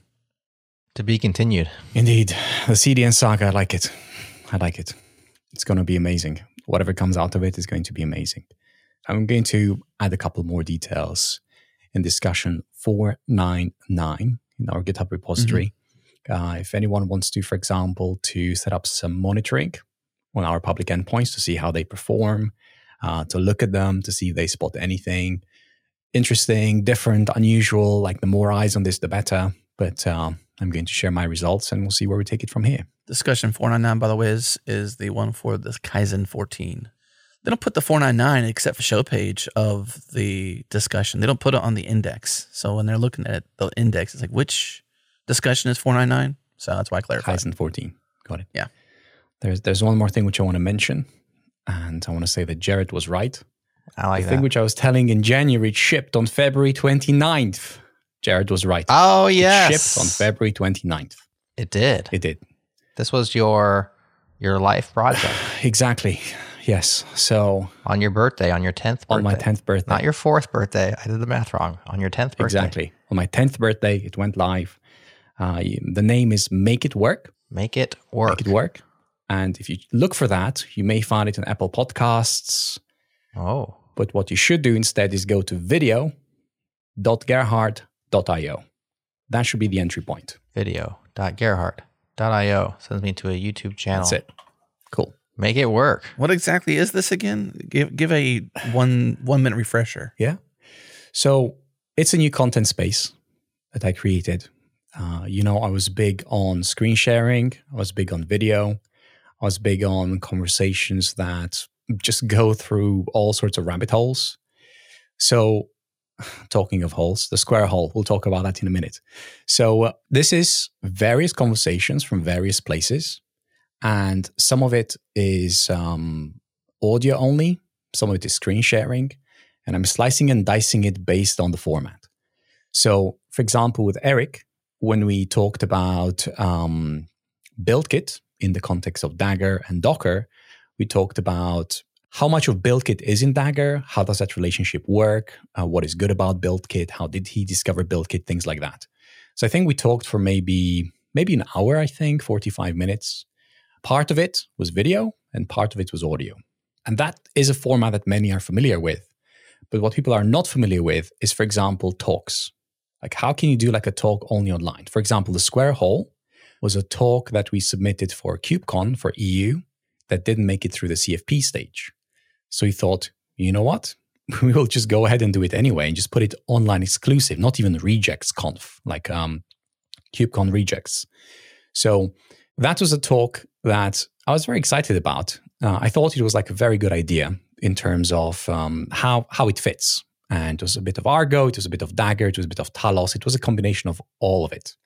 To be continued. Indeed. The C D N saga, I like it. I like it. It's going to be amazing. Whatever comes out of it is going to be amazing. I'm going to add a couple more details in discussion four ninety-nine in our GitHub repository. Mm-hmm. Uh, if anyone wants to, for example, to set up some monitoring on our public endpoints to see how they perform, uh, to look at them, to see if they spot anything interesting, different, unusual, like the more eyes on this, the better. But uh, I'm going to share my results and we'll see where we take it from here. Discussion four ninety-nine, by the way, is, is the one for the Kaizen fourteen. They don't put the four ninety-nine except for show page of the discussion. They don't put it on the index. So when they're looking at the index, it's like, which discussion is four ninety-nine, so that's why I clarified. Kaizen fourteen. Got it. Yeah. There's there's one more thing which I want to mention, and I want to say that Jared was right. I like the that. thing which I was telling in January, it shipped on February twenty-ninth. Jared was right. Oh, yes. It shipped on February twenty-ninth. It did. It did. This was your your life project. Exactly. Yes. So on your birthday, on your tenth birthday. On my tenth birthday. Not your fourth birthday. I did the math wrong. On your tenth birthday. Exactly. On my tenth birthday, it went live. Uh, the name is Make It Work. Make It Work. Make It Work. And if you look for that, you may find it on Apple Podcasts. Oh. But what you should do instead is go to video dot gerhard dot io. That should be the entry point. video dot gerhard dot io sends me to a YouTube channel. That's it. Cool. Make it work. What exactly is this again? Give give a one one minute refresher. Yeah. So it's a new content space that I created. Uh, you know, I was big on screen sharing. I was big on video. I was big on conversations that just go through all sorts of rabbit holes. So talking of holes, the square hole, we'll talk about that in a minute. So uh, this is various conversations from various places. And some of it is um, audio only. Some of it is screen sharing. And I'm slicing and dicing it based on the format. So, for example, with Eric, when we talked about um, BuildKit in the context of Dagger and Docker, we talked about how much of BuildKit is in Dagger, how does that relationship work, uh, what is good about BuildKit, how did he discover BuildKit, things like that. So I think we talked for maybe maybe an hour, I think, forty-five minutes. Part of it was video and part of it was audio. And that is a format that many are familiar with. But what people are not familiar with is, for example, talks. Like, how can you do like a talk only online? For example, the Square Hole was a talk that we submitted for KubeCon for E U that didn't make it through the C F P stage. So we thought, you know what? We will just go ahead and do it anyway and just put it online exclusive, not even rejects conf, like um, KubeCon rejects. So that was a talk that I was very excited about. Uh, I thought it was like a very good idea in terms of um, how how it fits. And it was a bit of Argo, it was a bit of Dagger, it was a bit of Talos. It was a combination of all of it.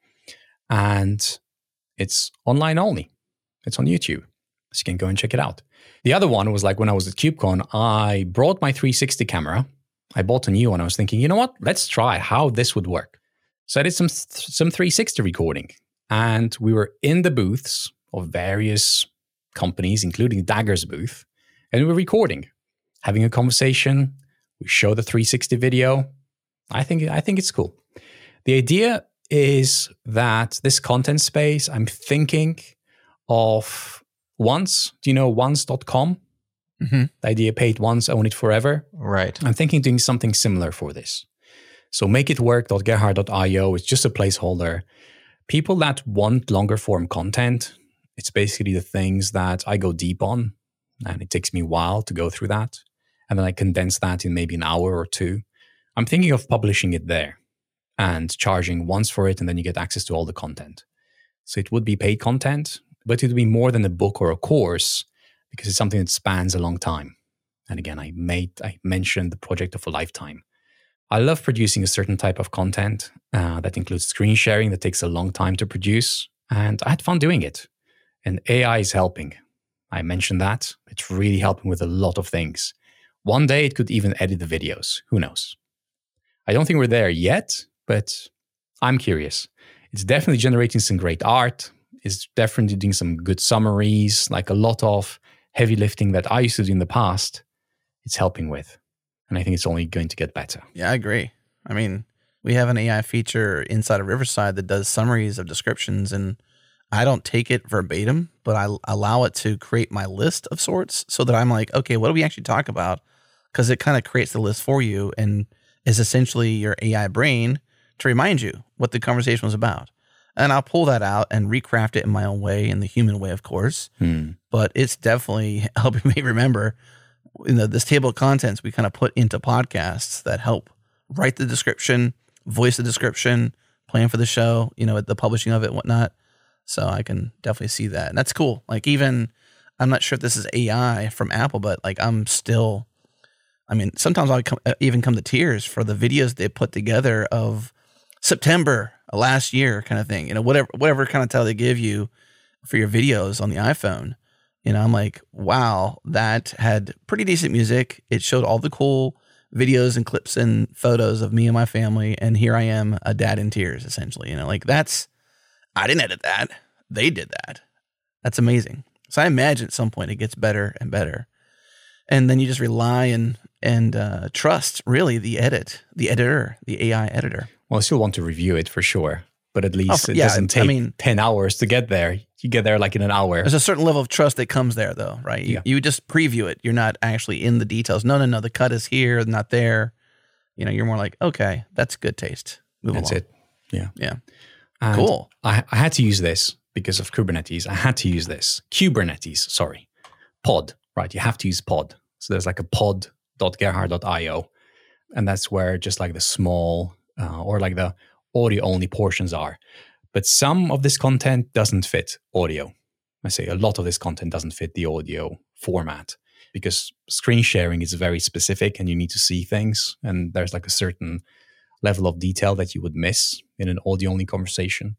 And it's online only. It's on YouTube. So you can go and check it out. The other one was like when I was at KubeCon, I brought my three sixty camera. I bought a new one. I was thinking, you know what? Let's try how this would work. So I did some some three sixty recording. And we were in the booths of various companies, including Dagger's booth. And we were recording, having a conversation. We show the three sixty video. I think I think it's cool. The idea is that this content space, I'm thinking of Once. Do you know once dot com? Mm-hmm. The idea, paid once, own it forever. Right. I'm thinking doing something similar for this. So makeitwork.gerhard dot io is just a placeholder. People that want longer form content, it's basically the things that I go deep on, and it takes me a while to go through that. And then I condense that in maybe an hour or two. I'm thinking of publishing it there and charging once for it, and then you get access to all the content. So it would be paid content, but it would be more than a book or a course because it's something that spans a long time. And again, I made I mentioned the project of a lifetime. I love producing a certain type of content uh, that includes screen sharing that takes a long time to produce, and I had fun doing it. And A I is helping. I mentioned that. It's really helping with a lot of things. One day it could even edit the videos. Who knows? I don't think we're there yet, but I'm curious. It's definitely generating some great art. It's definitely doing some good summaries, like a lot of heavy lifting that I used to do in the past. It's helping with. And I think it's only going to get better. Yeah, I agree. I mean, we have an A I feature inside of Riverside that does summaries of descriptions, and I don't take it verbatim, but I allow it to create my list of sorts so that I'm like, okay, what do we actually talk about? Because it kind of creates the list for you and is essentially your A I brain to remind you what the conversation was about. And I'll pull that out and recraft it in my own way, in the human way, of course. Hmm. But it's definitely helping me remember, you know, this table of contents we kind of put into podcasts that help write the description, voice the description, plan for the show, you know, the publishing of it and whatnot. So I can definitely see that. And that's cool. Like, even, I'm not sure if this is A I from Apple, but like, I'm still, I mean, sometimes I come, even come to tears for the videos they put together of September last year kind of thing, you know, whatever, whatever kind of title they give you for your videos on the iPhone. You know, I'm like, wow, that had pretty decent music. It showed all the cool videos and clips and photos of me and my family. And here I am, a dad in tears, essentially. You know, like, that's, I didn't edit that. They did that. That's amazing. So I imagine at some point it gets better and better. And then you just rely and, and uh, trust, really, the edit, the editor, the A I editor. Well, I still want to review it for sure. But at least Oh, it yeah, doesn't take I mean- ten hours to get there. You get there like in an hour. There's a certain level of trust that comes there, though, right? You, Yeah. you just preview it. You're not actually in the details. No, no, no. The cut is here, not there. You know, you're more like, okay, that's good taste. Move That's along. it. Yeah. Yeah. And Cool. I, I had to use this because of Kubernetes. I had to use this. Kubernetes, sorry. Pod, right? You have to use pod. So there's like a pod dot gerhard dot io. And that's where just like the small uh, or like the audio only portions are. But some of this content doesn't fit audio. I say a lot of this content doesn't fit the audio format because screen sharing is very specific and you need to see things. And there's like a certain level of detail that you would miss in an audio only conversation.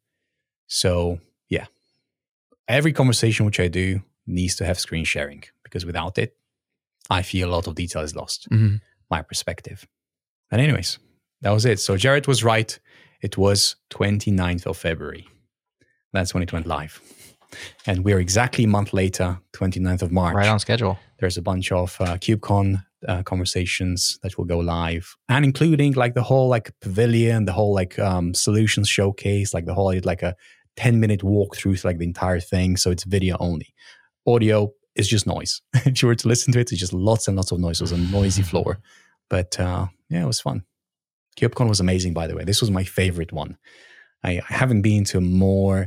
So yeah, every conversation which I do needs to have screen sharing because without it, I feel a lot of detail is lost. Mhm. My perspective. And anyways, that was it. So Jared was right. It was twenty-ninth of February. That's when it went live. And we're exactly a month later, twenty-ninth of March. Right on schedule. There's a bunch of uh, KubeCon uh, conversations that will go live, and including like the whole like pavilion, the whole like um, solutions showcase, like the whole like a ten minute walkthrough through like the entire thing. So it's video only. Audio is just noise. If you were to listen to it, it's just lots and lots of noise. It was a noisy floor, but uh, yeah, it was fun. KubeCon was amazing, by the way. This was my favorite one. I, I haven't been to a more,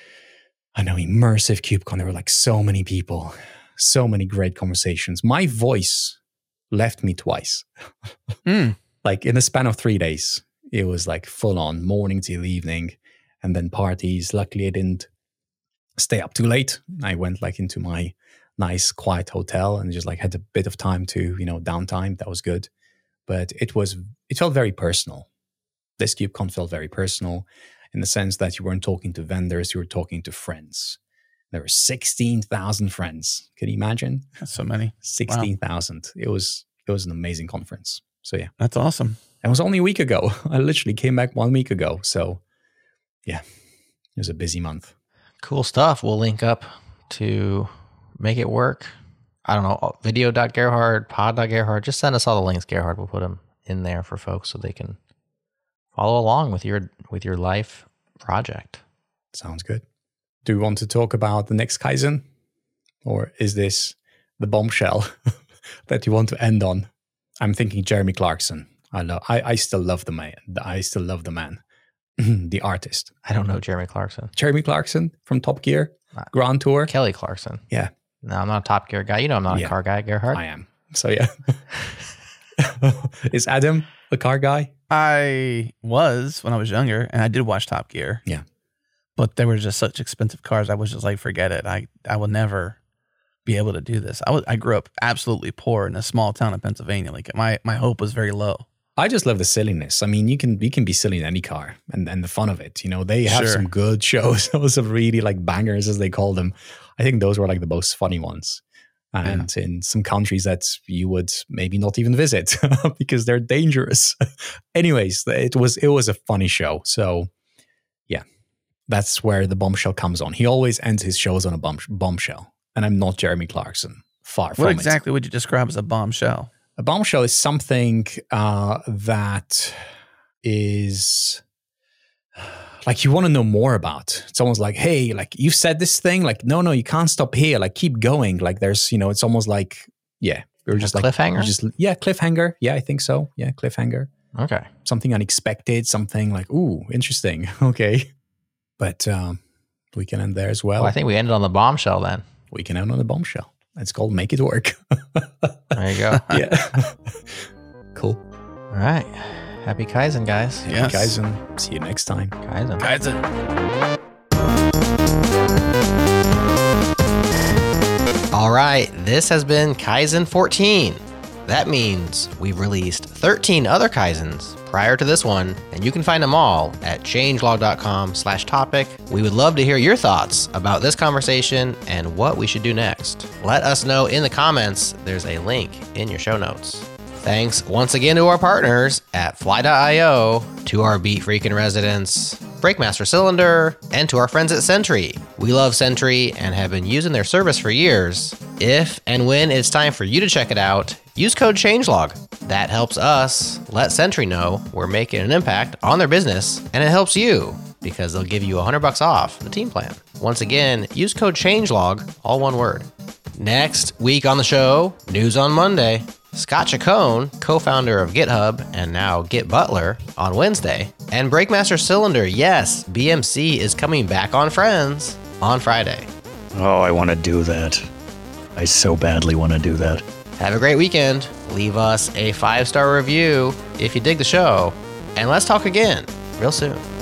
I know, immersive KubeCon. There were like so many people, so many great conversations. My voice left me twice. Mm. Like in the span of three days, it was like full on morning till evening and then parties. Luckily, I didn't stay up too late. I went like into my nice quiet hotel and just like had a bit of time to, you know, downtime. That was good. But it was, it felt very personal. This KubeCon felt very personal in the sense that you weren't talking to vendors, you were talking to friends. There were sixteen thousand friends. Can you imagine? That's so many. sixteen thousand. It was, it was an amazing conference. So yeah. That's awesome. It was only a week ago. I literally came back one week ago. So yeah, it was a busy month. Cool stuff. We'll link up to make it work. I don't know, video.gerhard, pod.gerhard. Just send us all the links, Gerhard. We'll put them in there for folks so they can follow along with your with your life project. Sounds good. Do we want to talk about the next Kaizen? Or is this the bombshell that you want to end on? I'm thinking Jeremy Clarkson. I love. I, I still love the man. I still love the man, the artist. I don't know Jeremy Clarkson. Jeremy Clarkson from Top Gear, Grand Tour. Kelly Clarkson. Yeah. No, I'm not a Top Gear guy. You know I'm not Yeah. a car guy, Gerhard. I am. So yeah. Is Adam a car guy? I was when I was younger, and I did watch Top Gear. Yeah. But they were just such expensive cars. I was just like, forget it. I, I will never be able to do this. I was I grew up absolutely poor in a small town in Pennsylvania. Like my my hope was very low. I just love the silliness. I mean, you can you can be silly in any car, and, and the fun of it. You know, they have Sure. some good shows. Those are really like bangers, as they call them. I think those were like the most funny ones. And in some countries that you would maybe not even visit because they're dangerous. Anyways, it was it was a funny show. So yeah, that's where the bombshell comes on. He always ends his shows on a bomb, bombshell. And I'm not Jeremy Clarkson. Far from What it. exactly would you describe as a bombshell? A bombshell is something uh, that is like you want to know more about. It's almost like, hey, like you said this thing, like, no, no, you can't stop here. Like keep going. Like there's, you know, it's almost like, yeah, we're just like cliffhanger? Just yeah, cliffhanger. Yeah, I think so. Yeah, cliffhanger. Okay. Something unexpected, something like, ooh, interesting. Okay. But um, we can end there as well. Well, I think we ended on the bombshell then. We can end on a bombshell. It's called Make It Work. There you go. Yeah. Cool. All right. Happy Kaizen, guys. Yes. Guys, and see you next time. Kaizen. Kaizen. All right. This has been Kaizen fourteen. That means we've released thirteen other Kaizens prior to this one, and you can find them all at changelog.com slash topic. We would love to hear your thoughts about this conversation and what we should do next. Let us know in the comments. There's a link in your show notes. Thanks once again to our partners at Fly dot io, to our Beat Freakin' residents, Breakmaster Cylinder, and to our friends at Sentry. We love Sentry and have been using their service for years. If and when it's time for you to check it out, use code CHANGELOG. That helps us let Sentry know we're making an impact on their business, and it helps you because they'll give you one hundred bucks off the team plan. Once again, use code CHANGELOG, all one word. Next week on the show, News on Monday. Scott Chacon, co-founder of GitHub and now Git Butler, on Wednesday. And Breakmaster Cylinder, yes, B M C is coming back on Friends on Friday. Oh, I want to do that. I so badly want to do that. Have a great weekend. Leave us a five-star review if you dig the show. And let's talk again real soon.